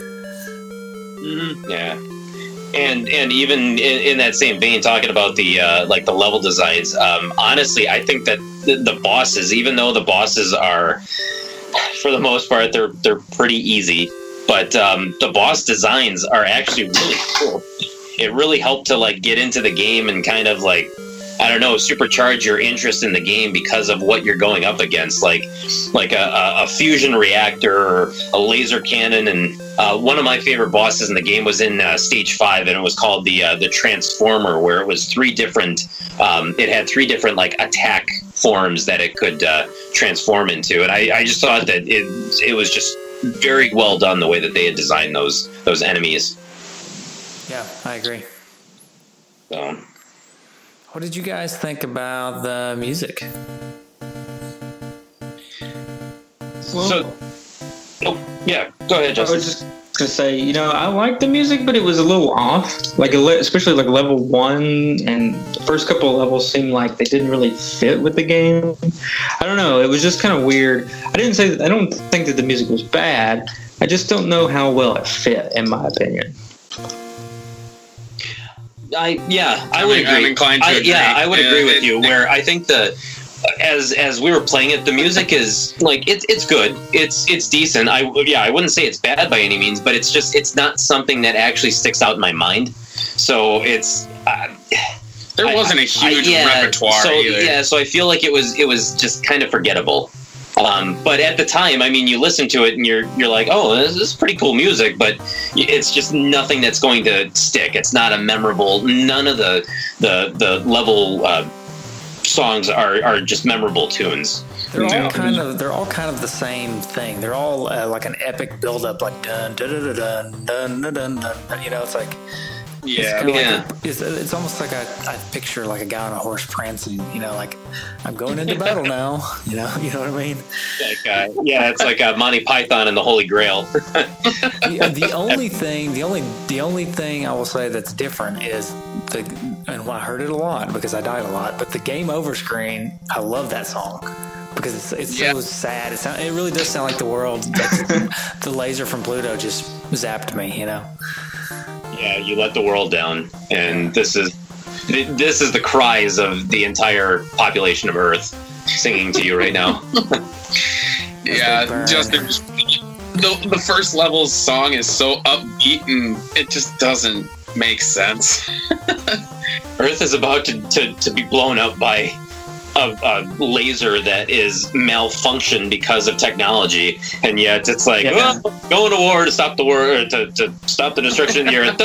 Yeah, and even in that same vein, talking about the like the level designs, honestly, I think that the bosses, even though the bosses are, for the most part, they're pretty easy, but the boss designs are actually really cool. It really helped to like get into the game and kind of like, I don't know, supercharge your interest in the game because of what you're going up against, like a fusion reactor or a laser cannon. And one of my favorite bosses in the game was in stage 5, and it was called the Transformer, where it was 3 different. It had 3 different like attack forms that it could transform into, and I just thought that it was just very well done the way that they had designed those enemies. Yeah, I agree. So. What did you guys think about the music? Well, go ahead, Justin. I was just going to say, I like the music, but it was a little off. Like, especially like level 1 and the first couple of levels seemed like they didn't really fit with the game. I don't know. It was just kind of weird. I don't think that the music was bad. I just don't know how well it fit, in my opinion. I would agree. I'm inclined to agree. I would agree with you. Where I think as we were playing it, the music is like it's good. It's decent. I wouldn't say it's bad by any means, but it's not something that actually sticks out in my mind. So it's there wasn't a huge repertoire either. Yeah, so I feel like it was just kind of forgettable. But at the time, I mean, you listen to it and you're like, oh, this is pretty cool music, but it's just nothing that's going to stick. It's not a memorable. None of the level songs are just memorable tunes. They're all kind of the same thing. They're all like an epic build-up, like dun dun dun dun dun dun dun dun. It's like. It's almost like I picture like a guy on a horse prancing, like I'm going into battle now, you know what I mean? It's like Monty Python and the Holy Grail. The only thing I will say that's different is and I heard it a lot because I died a lot, but the game over screen, I love that song. because it's so sad. It really does sound like the world. The laser from Pluto just zapped me, you know. Yeah, you let the world down, and this is the cries of the entire population of Earth singing to you right now. Yeah, Justin. The first level's song is so upbeat, and it just doesn't make sense. Earth is about to be blown up by a laser that is malfunctioned because of technology, and yet it's like going to war to stop the war, to stop the destruction of the Earth.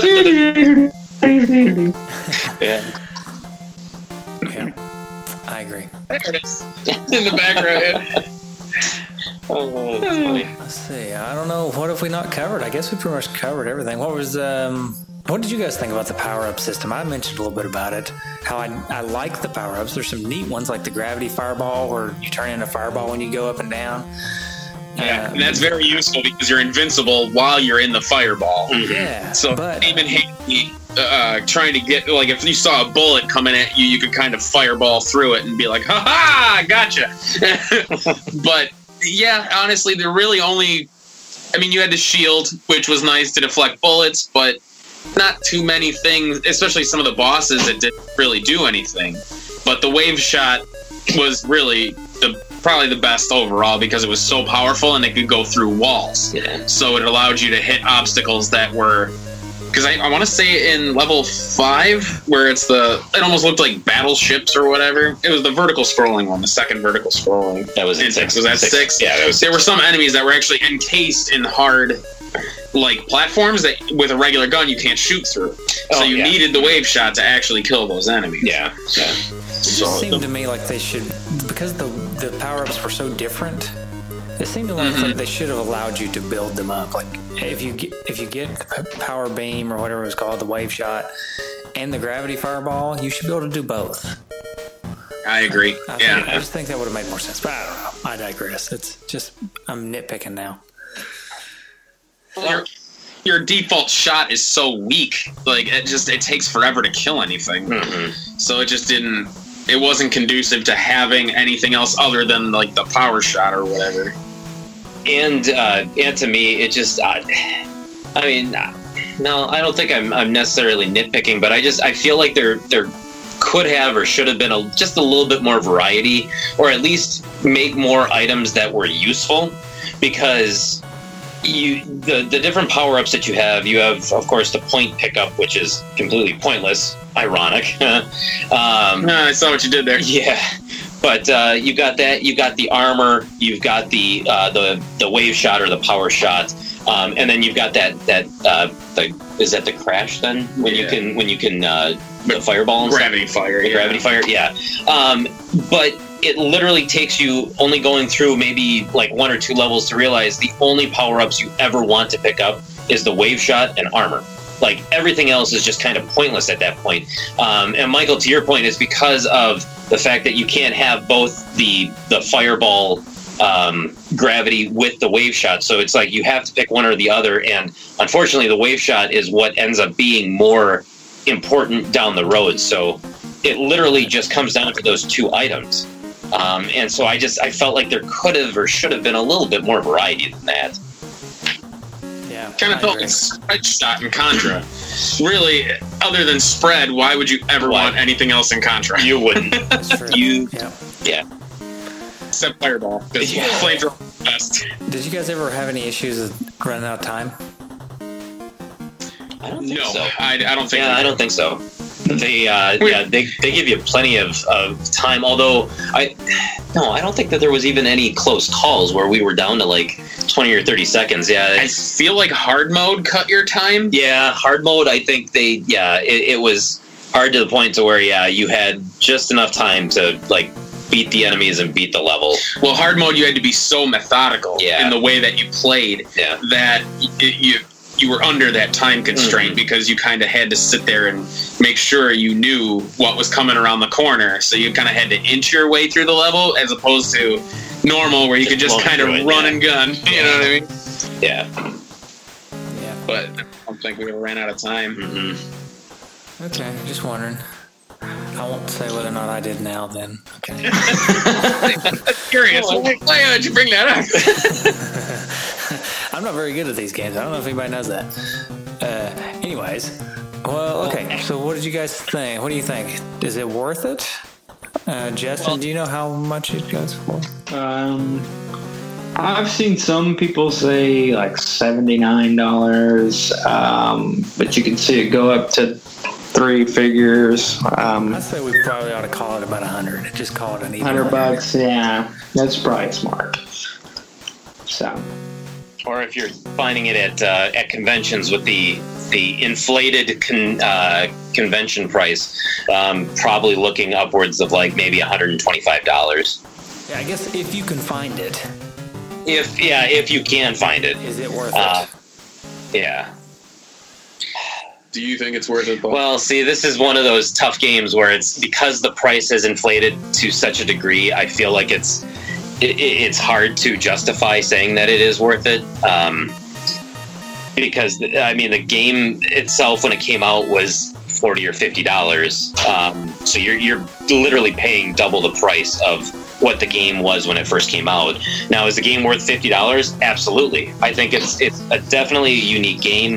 Yeah, I agree. There it is in the background. Oh, that's funny. Let's see. I don't know. What have we not covered? I guess we pretty much covered everything. What did you guys think about the power-up system? I mentioned a little bit about it. How I like the power-ups. There's some neat ones like the gravity fireball, where you turn into a fireball when you go up and down. Yeah, and that's very useful because you're invincible while you're in the fireball. Yeah. So even trying to get, like, if you saw a bullet coming at you, you could kind of fireball through it and be like, ha-ha, gotcha. But yeah, honestly, they're really only, I mean, you had the shield, which was nice to deflect bullets, but not too many things, especially some of the bosses that didn't really do anything. But the wave shot was really probably the best overall because it was so powerful and it could go through walls. Yeah. So it allowed you to hit obstacles that were, because I want to say in level 5, where it almost looked like battleships or whatever. It was the vertical scrolling one, the second vertical scrolling. That was in 6. Was that 6? Yeah, that was 6. There were some enemies that were actually encased in hard, like, platforms that with a regular gun you can't shoot through. So you needed the wave shot to actually kill those enemies. Yeah. It just seemed to me like they should, because the power-ups were so different, it seemed to me like they should have allowed you to build them up. Like, if you get the power beam or whatever it was called, the wave shot, and the gravity fireball, you should be able to do both. I agree. I just think that would have made more sense, but I don't know. I digress. It's just, I'm nitpicking now. Your default shot is so weak. Like, it takes forever to kill anything. So it wasn't conducive to having anything else other than, like, the power shot or whatever. And to me, it just, no, I don't think I'm necessarily nitpicking, but I feel like there could have or should have been just a little bit more variety, or at least make more items that were useful, because the different power-ups that you have, of course, the point pickup, which is completely pointless. Ironic. I saw what you did there. Yeah. But you got that. You got the armor. You've got the wave shot or the power shot, and then you've got that is that the crash then when you can the fireball and gravity fire. The gravity fire. Yeah. But it literally takes you only going through maybe like 1 or 2 levels to realize the only power-ups you ever want to pick up is the wave shot and armor. Like, everything else is just kind of pointless at that point. And Michael, to your point, is because of the fact that you can't have both the fireball gravity with the wave shot. So it's like you have to pick one or the other. And unfortunately, the wave shot is what ends up being more important down the road. So it literally just comes down to those 2 items. And so I felt like there could have or should have been a little bit more variety than that. Yeah, kind of felt like spread shot in Contra. Really, other than spread, why would you ever want anything else in Contra? You wouldn't. That's true. Yeah. Except Fireball, because flamethrower is the best. Did you guys ever have any issues with running out of time? I don't think so. I don't think. Yeah, I don't think so. They give you plenty of time. Although I don't think that there was even any close calls where we were down to like 20 or 30 seconds. Yeah, I feel like hard mode cut your time. Yeah, hard mode. I think it was hard to the point to where you had just enough time to like beat the enemies and beat the level. Well, hard mode, you had to be so methodical in the way that you played that you were under that time constraint because you kind of had to sit there and make sure you knew what was coming around the corner. So you kind of had to inch your way through the level as opposed to normal where you could just kind of run and gun. You know what I mean? Yeah. But I don't think we ran out of time. Okay, just wondering. I won't say whether or not I did now. Then okay. Curious. Why did you bring that up? I'm not very good at these games. I don't know if anybody knows that. Anyways, well, okay. So, what did you guys think? What do you think? Is it worth it? Justin, do you know how much it goes for? I've seen some people say like $79, but you can see it go up to 3 figures. I'd say we probably ought to call it about 100. Just call it an even $100, yeah, that's probably smart. So, or if you're finding it at conventions with the inflated convention price, probably looking upwards of like maybe $125. Yeah, I guess if you can find it. If you can find it. Is it worth it? Yeah. Do you think it's worth it, Paul? Well, see, this is one of those tough games where it's because the price has inflated to such a degree. I feel like it's hard to justify saying that it is worth it. Because I mean, the game itself when it came out was $40 or $50. So you're literally paying double the price of what the game was when it first came out. Now, is the game worth $50? Absolutely. I think it's definitely a unique game.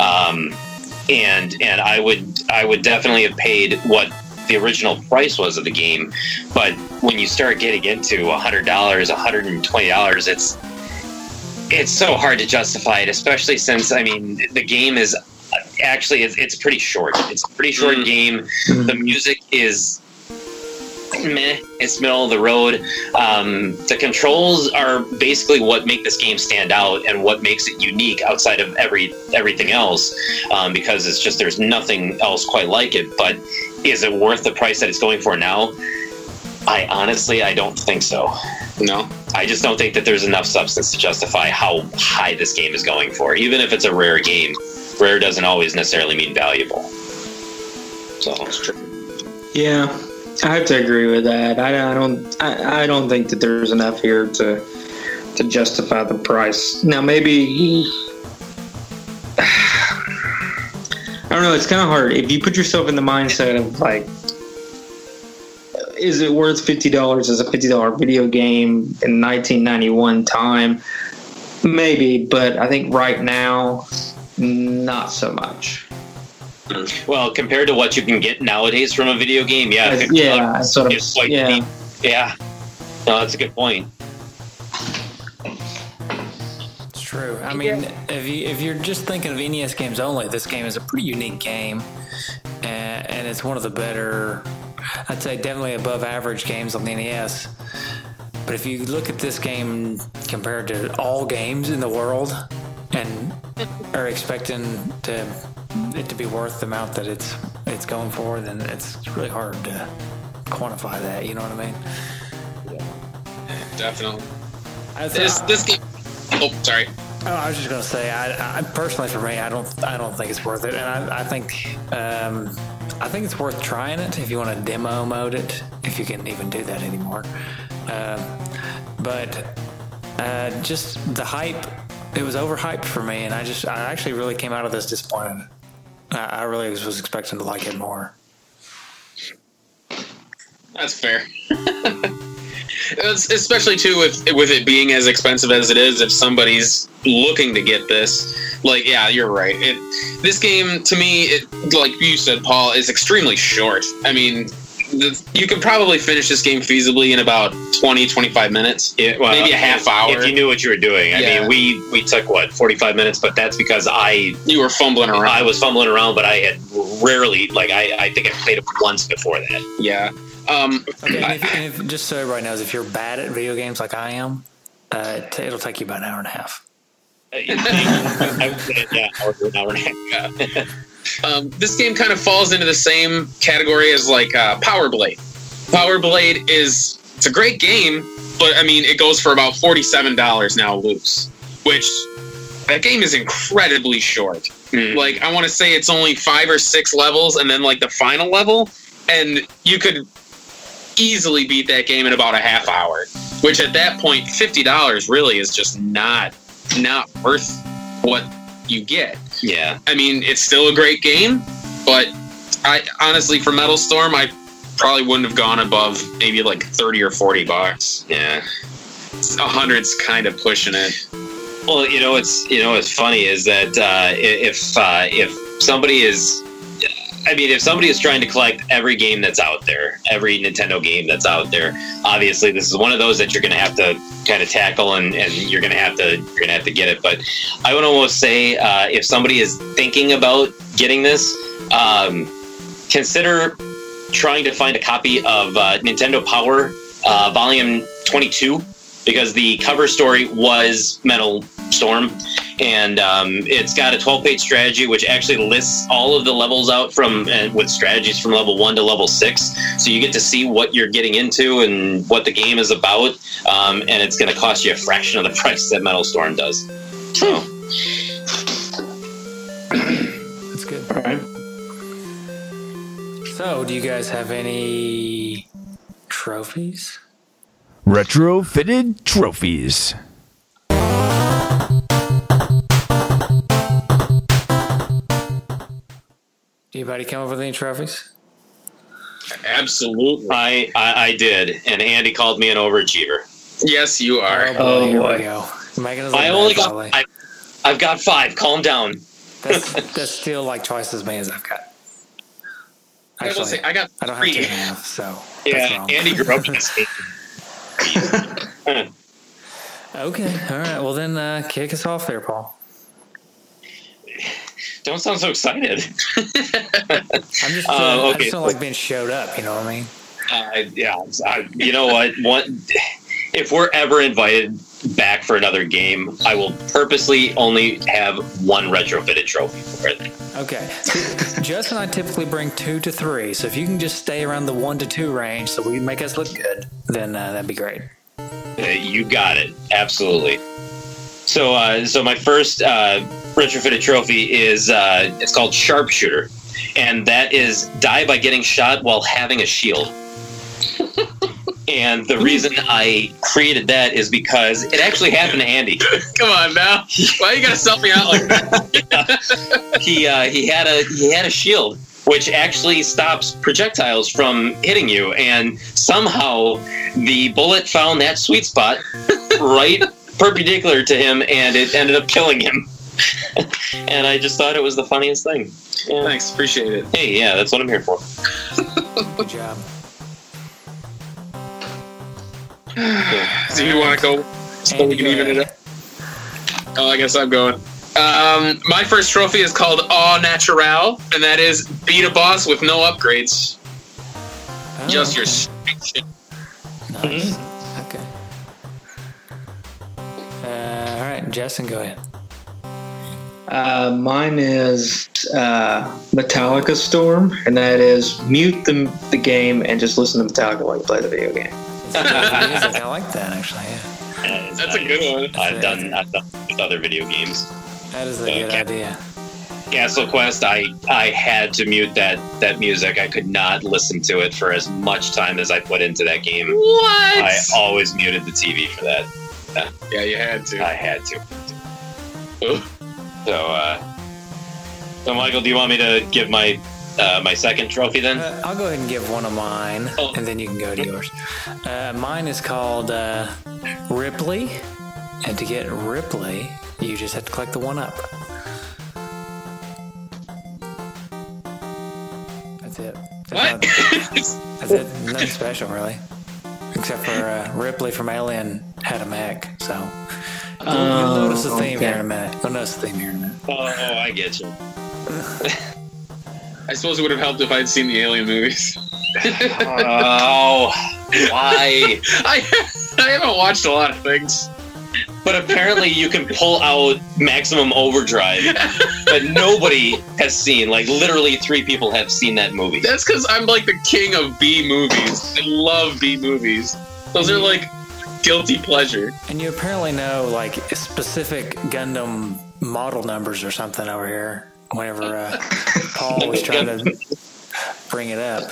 And I would definitely have paid what the original price was of the game. But when you start getting into $100, $120, it's so hard to justify it, especially since, I mean, the game is actually, it's pretty short. It's a pretty short game. The music is meh. It's middle of the road. The controls are basically what make this game stand out and what makes it unique outside of everything else, because it's just there's nothing else quite like it. But is it worth the price that it's going for now? I don't think so. No. I just don't think that there's enough substance to justify how high this game is going for. Even if it's a rare game, rare doesn't always necessarily mean valuable. So that's true. Yeah, I have to agree with that. I don't think that there's enough here to justify the price. Now, maybe I don't know. It's kind of hard if you put yourself in the mindset of like, is it worth $50 as a $50 video game in 1991 time? Maybe, but I think right now, not so much. Well, compared to what you can get nowadays from a video game, yeah. Yeah, sort of. Yeah. Yeah. No, that's a good point. It's true. I mean, if you're just thinking of NES games only, this game is a pretty unique game, and it's one of the better, I'd say definitely above average games on the NES. But if you look at this game compared to all games in the world and are expecting it to be worth the amount that it's going for, then it's really hard to quantify that. You know what I mean? Yeah, definitely. This game. Oh, sorry. Oh, I was just gonna say, I personally, for me, I don't think it's worth it, and I think it's worth trying it if you want to demo mode it, if you can even do that anymore. But just the hype, it was overhyped for me, and I actually really came out of this disappointed. I really was expecting to like it more. That's fair. Especially too with it being as expensive as it is. If somebody's looking to get this, like, yeah, you're right. This game, to me, like you said, Paul, is extremely short. I mean, you could probably finish this game feasibly in about 20-25 minutes, maybe a half hour. If you knew what you were doing. I mean, we took, 45 minutes, but that's because you were fumbling around. I was fumbling around, but I had rarely, I think I played it once before that. Yeah. Okay, and just so everybody knows, if you're bad at video games like I am, it'll take you about an hour and a half. I would say, yeah, an hour and a half. This game kind of falls into the same category as Power Blade. Power Blade it's a great game, but I mean it goes for about $47 now loose, which that game is incredibly short. I want to say it's only 5 or 6 levels, and then the final level, and you could easily beat that game in about a half hour. Which at that point, $50 really is just not worth what you get. Yeah. I mean, it's still a great game, but I honestly, for Metal Storm, I probably wouldn't have gone above maybe like $30 or $40. Yeah. 100's kind of pushing it. Well, what's funny is that if somebody is, if somebody is trying to collect every game that's out there, every Nintendo game that's out there, obviously this is one of those that you're going to have to kind of tackle, and you're going to have to get it. But I would almost say if somebody is thinking about getting this, consider trying to find a copy of Nintendo Power Volume 22. Because the cover story was Metal Storm, and it's got a 12-page strategy which actually lists all of the levels out with strategies from level 1 to level 6. So you get to see what you're getting into and what the game is about, and it's going to cost you a fraction of the price that Metal Storm does. So That's good. All right. So, do you guys have any trophies? Retrofitted trophies. Anybody come up with any trophies? Absolutely. I did, and Andy called me an overachiever. Yes, you are. Oh, here boy. we go. I've got 5. Calm down. That's still like twice as many as I've got. I will say, I got I don't 3. have 2.5, so that's Yeah, wrong. Andy grew up in this game. Okay, all right. Well, then kick us off there, Paul. Don't sound so excited. I just don't like being showed up. You know what I mean? You know what? If we're ever invited back for another game, I will purposely only have one retrofitted trophy for it. Okay. Justin and I typically bring 2 to 3, so if you can just stay around the 1 to 2 range so we make us look good, then that'd be great. You got it. Absolutely. So my first retrofitted trophy is it's called Sharpshooter, and that is die by getting shot while having a shield. And the reason I created that is because it actually happened to Andy. Come on now. Why you gotta sell me out like that? He had a shield which actually stops projectiles from hitting you, and somehow the bullet found that sweet spot right perpendicular to him, and it ended up killing him. And I just thought it was the funniest thing. Yeah. Thanks, appreciate it. Hey, yeah, that's what I'm here for. Good job. Do you want to go so we can even it up? Oh, I guess I'm going. My first trophy is called Au Natural, and that is beat a boss with no upgrades. Oh, Just your okay. straight shit. Nice. Okay. All right, Justin, go ahead. Mine is Metallica Storm, and that is mute the game and just listen to Metallica while you play the video game. I like that, actually. Yeah. That's a good one. I've done with other video games. That is a good idea. Castle Quest, I had to mute that music. I could not listen to it for as much time as I put into that game. What? I always muted the TV for that. Yeah, you had to. I had to. So Michael, do you want me to give my second trophy then? I'll go ahead and give one of mine, Oh. and then you can go to yours. Mine is called Ripley, and to get Ripley, you just have to collect the 1-up. That's it. What? That's it. Nothing special, really. Except for Ripley from Alien had a mech, so... You'll notice the theme here in a minute. You'll notice the theme here in a minute. Oh, I get you. I suppose it would have helped if I'd seen the Alien movies. Oh, why? I haven't watched a lot of things. But apparently you can pull out Maximum Overdrive, but nobody has seen. Like, literally 3 people have seen that movie. That's because I'm like the king of B movies. I love B movies. Those are like guilty pleasure. And you apparently know, like, specific Gundam model numbers or something over here whenever Paul was trying to bring it up.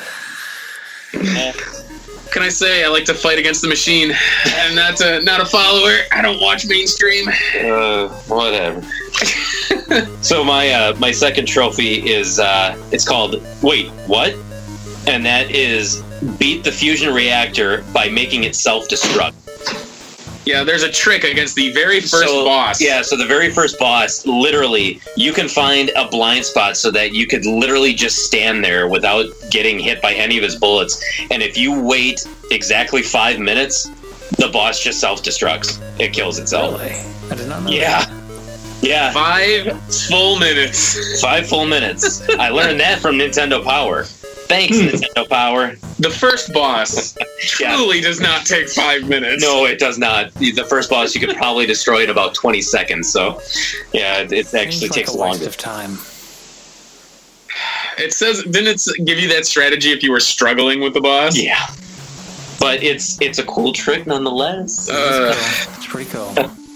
Can I say I like to fight against the machine? I'm not a follower. I don't watch mainstream. Whatever. So my second trophy is it's called Wait, What? And that is beat the fusion reactor by making it self-destruct. Yeah, there's a trick against the very first boss. Yeah, so the very first boss, literally, you can find a blind spot so that you could literally just stand there without getting hit by any of his bullets. And if you wait exactly 5 minutes, the boss just self-destructs. It kills itself. Really? I did not know Yeah. that. Yeah. 5 full minutes. 5 full minutes. I learned that from Nintendo Power. Thanks, Nintendo Power. The first boss Yeah. truly does not take 5 minutes. No, it does not. The first boss you could probably destroy in about 20 seconds. So, yeah, it actually Seems takes like a waste longer. of time. It says, didn't it give you that strategy if you were struggling with the boss? Yeah, but it's a cool trick nonetheless. It's pretty cool.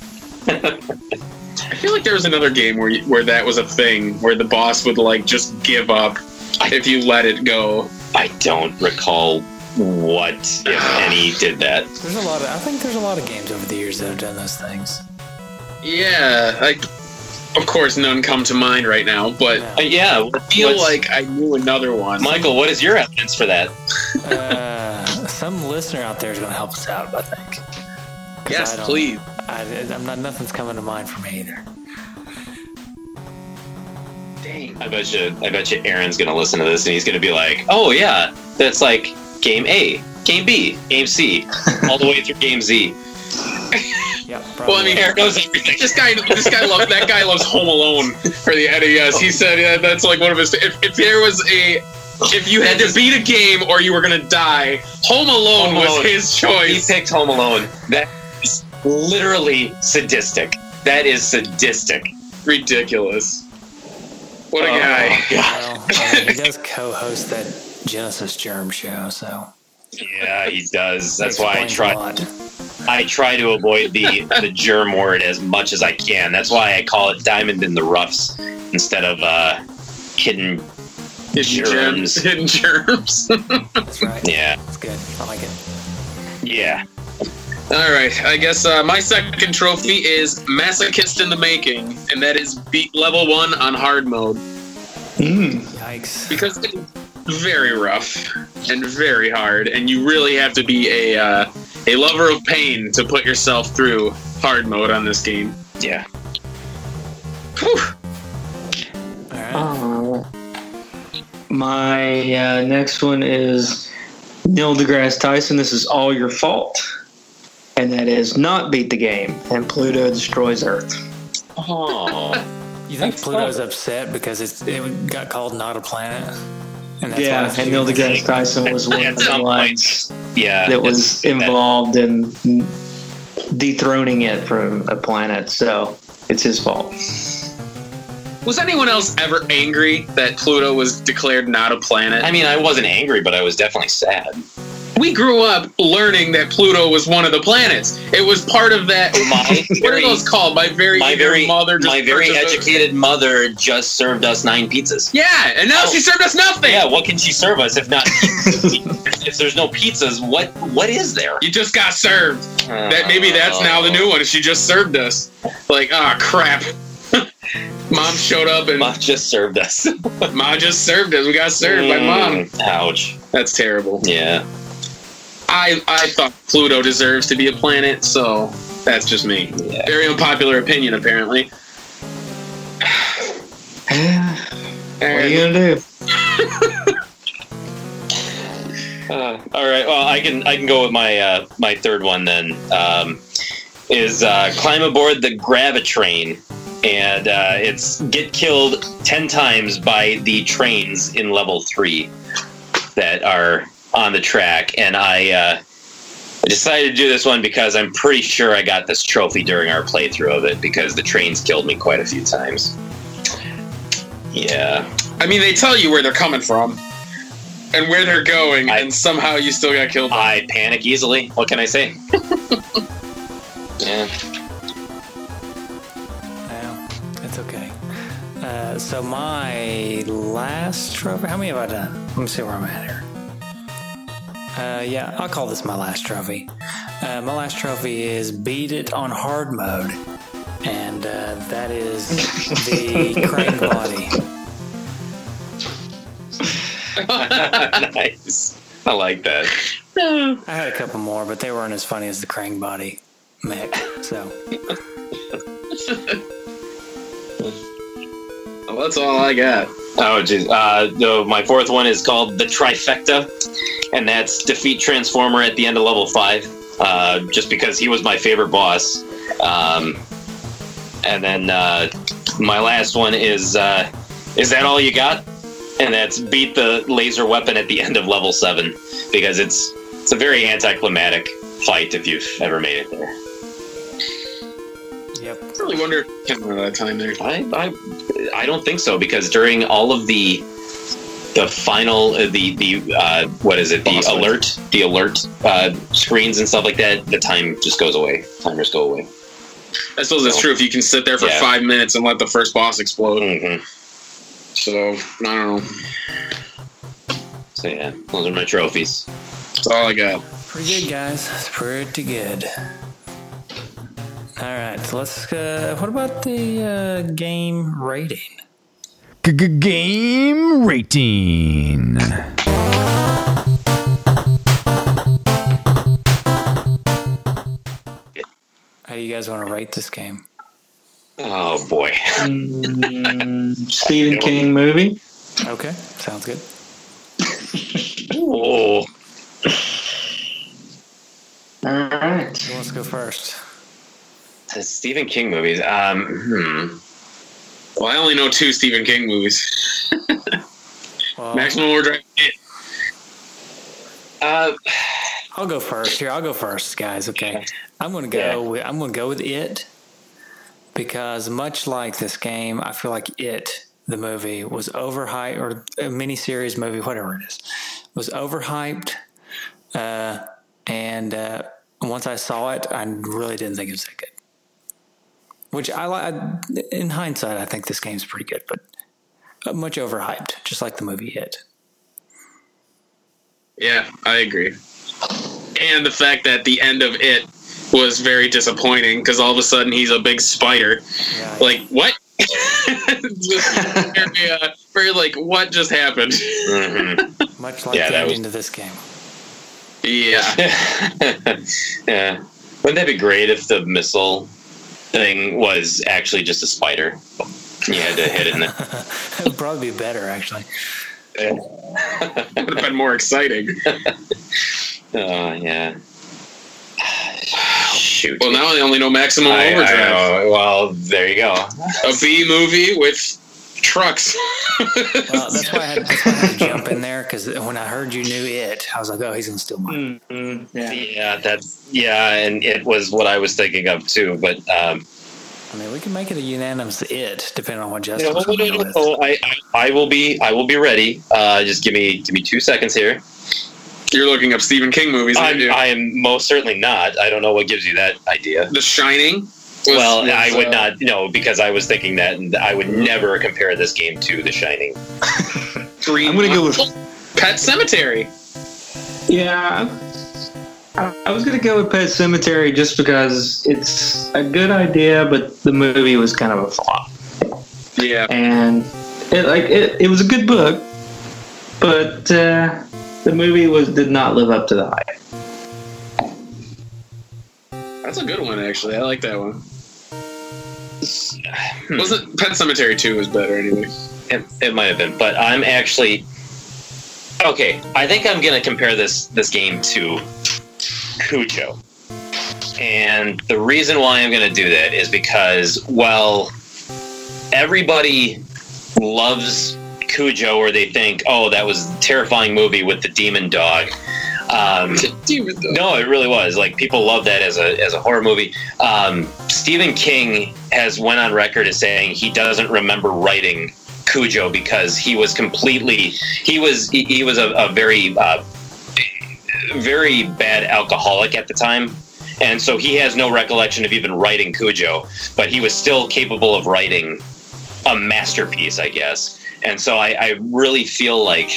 I feel like there was another game where that was a thing, where the boss would like just give up if you let it go. I don't recall what, if any, did that. I think there's a lot of games over the years that have done those things. Yeah, of course none come to mind right now, but Yeah, I feel like I knew another one. Michael, what is your evidence for that? Some listener out there is going to help us out, I think. 'Cause Yes, please. Nothing's coming to mind for me either. Dang. I bet you Aaron's gonna listen to this and he's gonna be like, oh yeah, that's like game A, game B, game C, all the way through game Z. Yeah, Well, I mean, Aaron knows everything. that guy loves Home Alone for the NES. He said that's like one of his. If you had to beat a game or you were gonna die, Home Alone was his He choice. picked Home Alone. That is literally sadistic. That is sadistic. Ridiculous. What a guy. Well, he does co-host that Genesis Germ show, so Yeah, he does. That's that why explains a lot. I try to avoid the germ word as much as I can. That's why I call it diamond in the roughs instead of hidden germs. Hidden germs. That's right. Yeah. That's good. I like it. Yeah. All right, I guess my second trophy is Masochist in the Making, and that is beat level 1 on hard mode. Yikes. Because it's very rough and very hard, and you really have to be a lover of pain to put yourself through hard mode on this game. Yeah. Whew. All right. My next one is Neil deGrasse Tyson. This is all your fault. And that is not beat the game, and Pluto destroys Earth. Oh. You think Pluto's upset because it got called not a planet? And that's why Yeah, it's and Neil deGrasse Tyson was one At of the some ones Yeah. that was involved in dethroning it from a planet, so it's his fault. Was anyone else ever angry that Pluto was declared not a planet? I mean, I wasn't angry, but I was definitely sad. We grew up learning that Pluto was one of the planets. It was part of that. What are those called? My very educated mother just served us 9 pizzas. Yeah, and now she served us nothing. Yeah, what can she serve us if not? If there's no pizzas, what is there? You just got served. Maybe that's now the new one. She just served us. Like, crap. Mom showed up and Ma just served us. Ma just served us. We got served by Mom. Ouch. That's terrible. Yeah. I thought Pluto deserves to be a planet, so that's just me. Yeah. Very unpopular opinion, apparently. What are you gonna do? All right. Well, I can go with my my third one then. Is climb aboard the Gravitrain, and it's get killed 10 times by the trains in level 3 that are on the track, and I decided to do this one because I'm pretty sure I got this trophy during our playthrough of it because the trains killed me quite a few times. Yeah. I mean, they tell you where they're coming from and where they're going, and somehow you still got killed. I panic easily. What can I say? Yeah. Well, it's okay. So my last trophy, how many have I done? Let me see where I'm at here. Yeah, I'll call this my last trophy. My last trophy is beat it on hard mode. And that is the crane body. Nice. I like that. I had a couple more, but they weren't as funny as the Krang body mech. So Well, that's all I got. Oh, geez. My fourth one is called the Trifecta, and that's defeat Transformer at the end of level 5, just because he was my favorite boss. And then my last one is that all you got? And that's beat the laser weapon at the end of level 7, because it's a very anticlimactic fight if you've ever made it there. yep. I really wonder if I can remember that time there. I don't think so, because during all of the final what is it, the alert screens and stuff like that, the time just goes away. Timers go away. I suppose that's true if you can sit there for 5 minutes and let the first boss explode. Mm-hmm. So, I don't know. So yeah, those are my trophies. That's all I got. Pretty good, guys. It's pretty good. All right, so let's. What about the game rating? Game rating. How do you guys want to rate this game? Oh boy. Stephen King movie. Okay, sounds good. Oh. All right. Who wants to go first? The Stephen King movies. Well, I only know 2 Stephen King movies. Well, Maximum Overdrive. I'll go first. Here, I'll go first, guys. Okay, I'm gonna go. I'm gonna go with It, because much like this game, I feel like It, the movie, was overhyped, or a miniseries movie, whatever it is, was overhyped. And once I saw it, I really didn't think it was that good. Which in hindsight, I think this game's pretty good, but much overhyped, just like the movie It. Yeah, I agree. And the fact that the end of It was very disappointing, because all of a sudden he's a big spider. Yeah, Like, what? Just very like, what just happened? Mm-hmm. much like the ending to this game. Yeah. Yeah. Wouldn't that be great if the missile thing was actually just a spider? You had to hit it in the... It would probably be better, actually. Would have been more exciting. Oh, yeah. Shoot. Well, now I only know Maximum Overdrive. I know. Well, there you go. A B movie with trucks. Well, that's why I had to jump in there, because when I heard you knew It, I was like, oh, he's going to steal mine. Yeah, and it was what I was thinking of too. But I mean, we can make it a unanimous It, depending on what Justin I will be ready. Just give me 2 seconds here. You're looking up Stephen King movies. I am most certainly not. I don't know what gives you that idea. The Shining. I would not, because I was thinking that, and I would never compare this game to The Shining. Green. I'm gonna go with Pet Sematary. Yeah, I was gonna go with Pet Sematary just because it's a good idea, but the movie was kind of a flop. Yeah, and it was a good book, but the movie did not live up to the hype. that's a good one actually. I like that one. Wasn't Pet Sematary 2 was better anyway? It might have been, but I'm actually okay. I think I'm gonna compare this game to Cujo, and the reason why I'm gonna do that is because, well, everybody loves Cujo, or they think, oh, that was a terrifying movie with the demon dog. No, it really was. Like, people love that as a horror movie. Stephen King has went on record as saying he doesn't remember writing Cujo because he was a very very bad alcoholic at the time, and so he has no recollection of even writing Cujo, but he was still capable of writing a masterpiece, I guess. And so I really feel like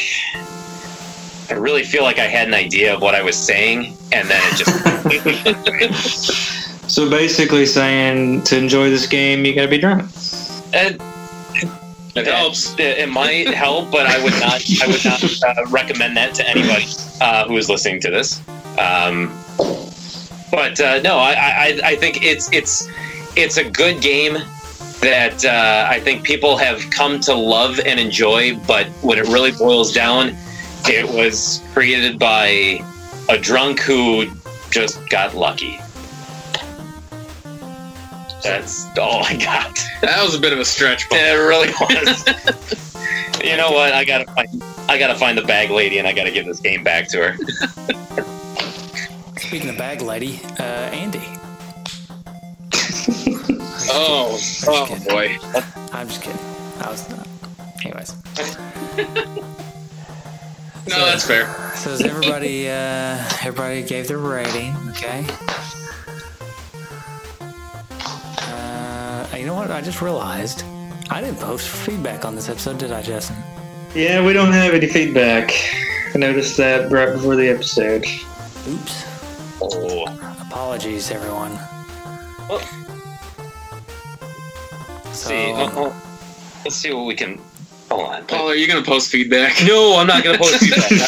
I had an idea of what I was saying, and then it just... So basically saying to enjoy this game, you gotta be drunk. It helps. It might help, but I would not recommend that to anybody. who is listening to this. But no, I think it's a good game that I think people have come to love and enjoy. But when it really boils down, it was created by a drunk who just got lucky. That's all I got. That was a bit of a stretch. It really was. You know what? I gotta find the bag lady, and I gotta give this game back to her. Speaking of bag lady, Andy. Oh boy. I'm just kidding. I was not. Anyways. No, that's fair. So is everybody gave their rating, okay? You know what? I just realized I didn't post feedback on this episode, did I, Justin? Yeah, we don't have any feedback. I noticed that right before the episode. Oops. Oh. Apologies, everyone. Well, let's see what we can. Hold on. Paul, are you going to post feedback? No, I'm not going to post feedback.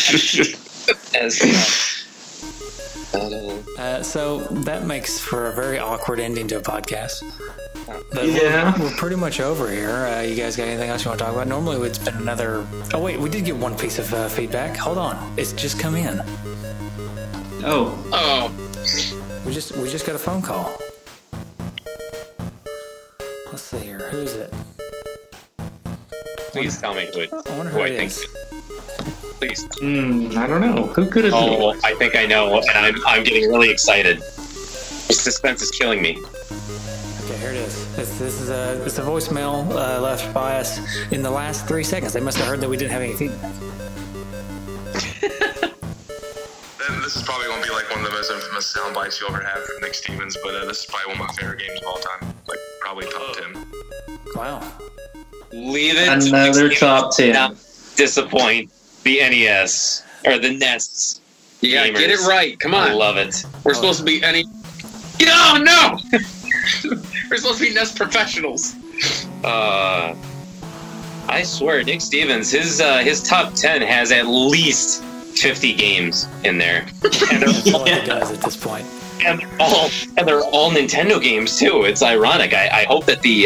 So that makes for a very awkward ending to a podcast. But Yeah. we're pretty much over here. You guys got anything else you want to talk about? Normally it's been another... Oh, wait, we did get one piece of feedback. Hold on. It's just come in. Oh. We just got a phone call. Let's see here. Who's it? Please tell me I wonder who it is. Please. I don't know. Who could it Oh, be? I think I know, and I'm getting really excited. The suspense is killing me. Okay, here it is. It's a voicemail left by us in the last 3 seconds. They must have heard that we didn't have any feedback. This is probably going to be like one of the most infamous sound bites you'll ever have from Nick Stevens, but this is probably one of my favorite games of all time. Like, probably top 10. Wow. Leave it. Another to top 10. Not disappoint the NES or the NES. Yeah, gamers. get it right. Come I on. love it. We're supposed to be No, no! We're supposed to be NES professionals. I swear, Nick Stevens, his top 10 has at least 50 games in there, and That's all he does at this point. they're all Nintendo games too. It's ironic. I hope that the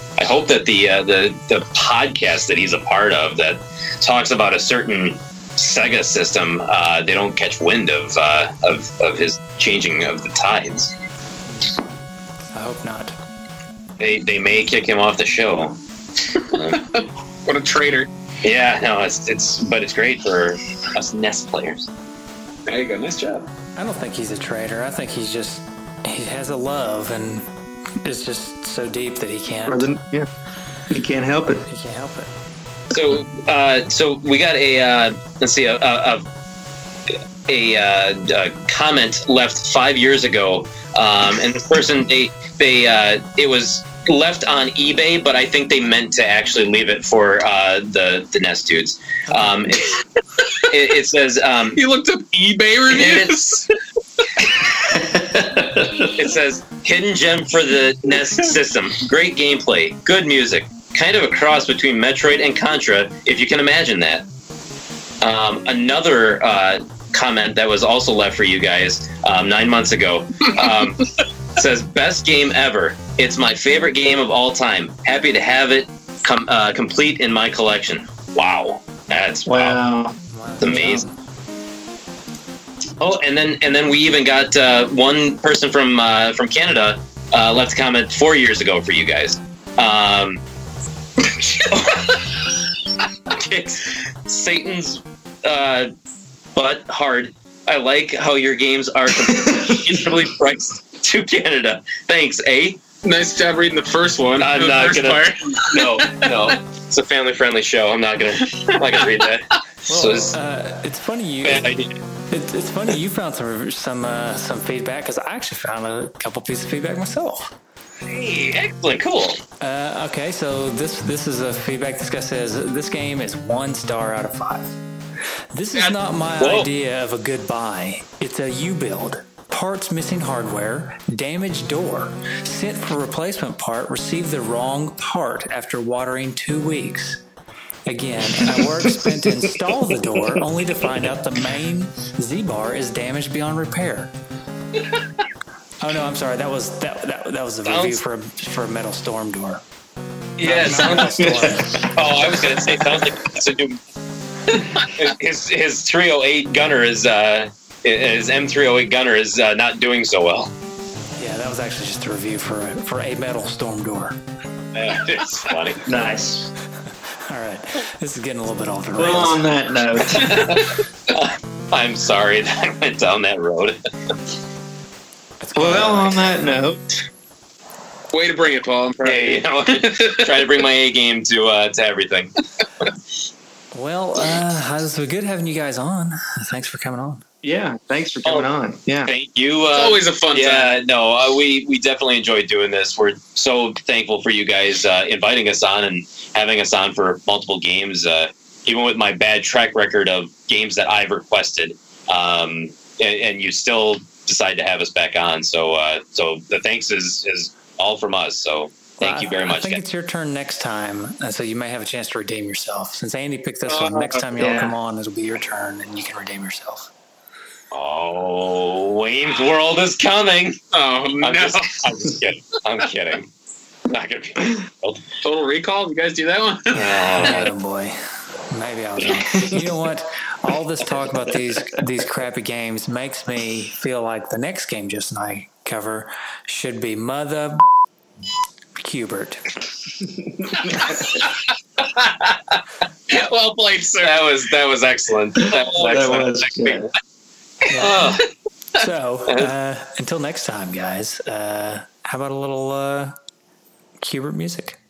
podcast that he's a part of that talks about a certain Sega system, they don't catch wind of his changing of the tides. I hope not. They may kick him off the show. What a traitor. Yeah, no, it's great for us NES players. There you go. Nice job. I don't think he's a traitor. I think he has a love, and it's just so deep that he can't You can't help it. help it. So we got a comment left 5 years ago, and this person it was left on eBay, but I think they meant to actually leave it for the NES dudes. It says You looked up eBay reviews? it says hidden gem for the NES system. Great gameplay, good music. Kind of a cross between Metroid and Contra, if you can imagine that. Another comment that was also left for you guys 9 months ago says, best game ever. It's my favorite game of all time. Happy to have it complete in my collection. Wow. That's Wow. It's amazing. Oh, and then we even got one person from Canada left a comment 4 years ago for you guys. Kicks Satan's butt hard. I like how your games are reasonably priced to Canada. Thanks, eh? Nice job reading the first one. I'm The not first gonna. part. No. It's a family-friendly show. I'm not gonna read that. So It's funny you. bad idea. It's funny you found some feedback, because I actually found a couple pieces of feedback myself. Hey, excellent, cool. Okay, so this is a feedback. This guy says this game is 1 star out of 5. This is not my idea of a good buy. It's a U-build. Parts missing hardware, damaged door, sent for replacement part, received the wrong part after watering 2 weeks. again, and I work spent to install the door, only to find out the main Z-bar is damaged beyond repair. Oh no, I'm sorry. That was a review for a Metal Storm door. Yeah, Metal Storm. I was gonna say, sounds like it's a new. His 308 gunner is his M308 gunner is not doing so well. Yeah, that was actually just a review for a Metal Storm door. It's funny. Nice. All right, this is getting a little bit off the Well, rails. on that note, I'm sorry that I went down that road. well, on that note, Way to bring it, Paul. I'm proud of Hey, you. you know, try to bring my A game to everything. Well, it was good having you guys on. Thanks for coming on. yeah, thanks for coming on. Yeah. Thank you. It's always a fun time. No, we definitely enjoyed doing this. We're so thankful for you guys inviting us on and having us on for multiple games. Even with my bad track record of games that I've requested, and you still decide to have us back on. So the thanks is all from us. So thank you very much. I think it's your turn next time, so you may have a chance to redeem yourself. Since Andy picked this one, next time y'all come on, it'll be your turn, and you can redeem yourself. Oh, Wayne's World is coming. Oh, no. I'm just kidding. I'm kidding. Not gonna be. Total Recall? You guys do that one? Oh boy, maybe I'll do. You know what? All this talk about these crappy games makes me feel like the next game Justin and I cover should be Mother Hubert. Well played, sir. That was excellent. That was excellent. Good. Yeah. So until next time, guys. How about a little Hubert music?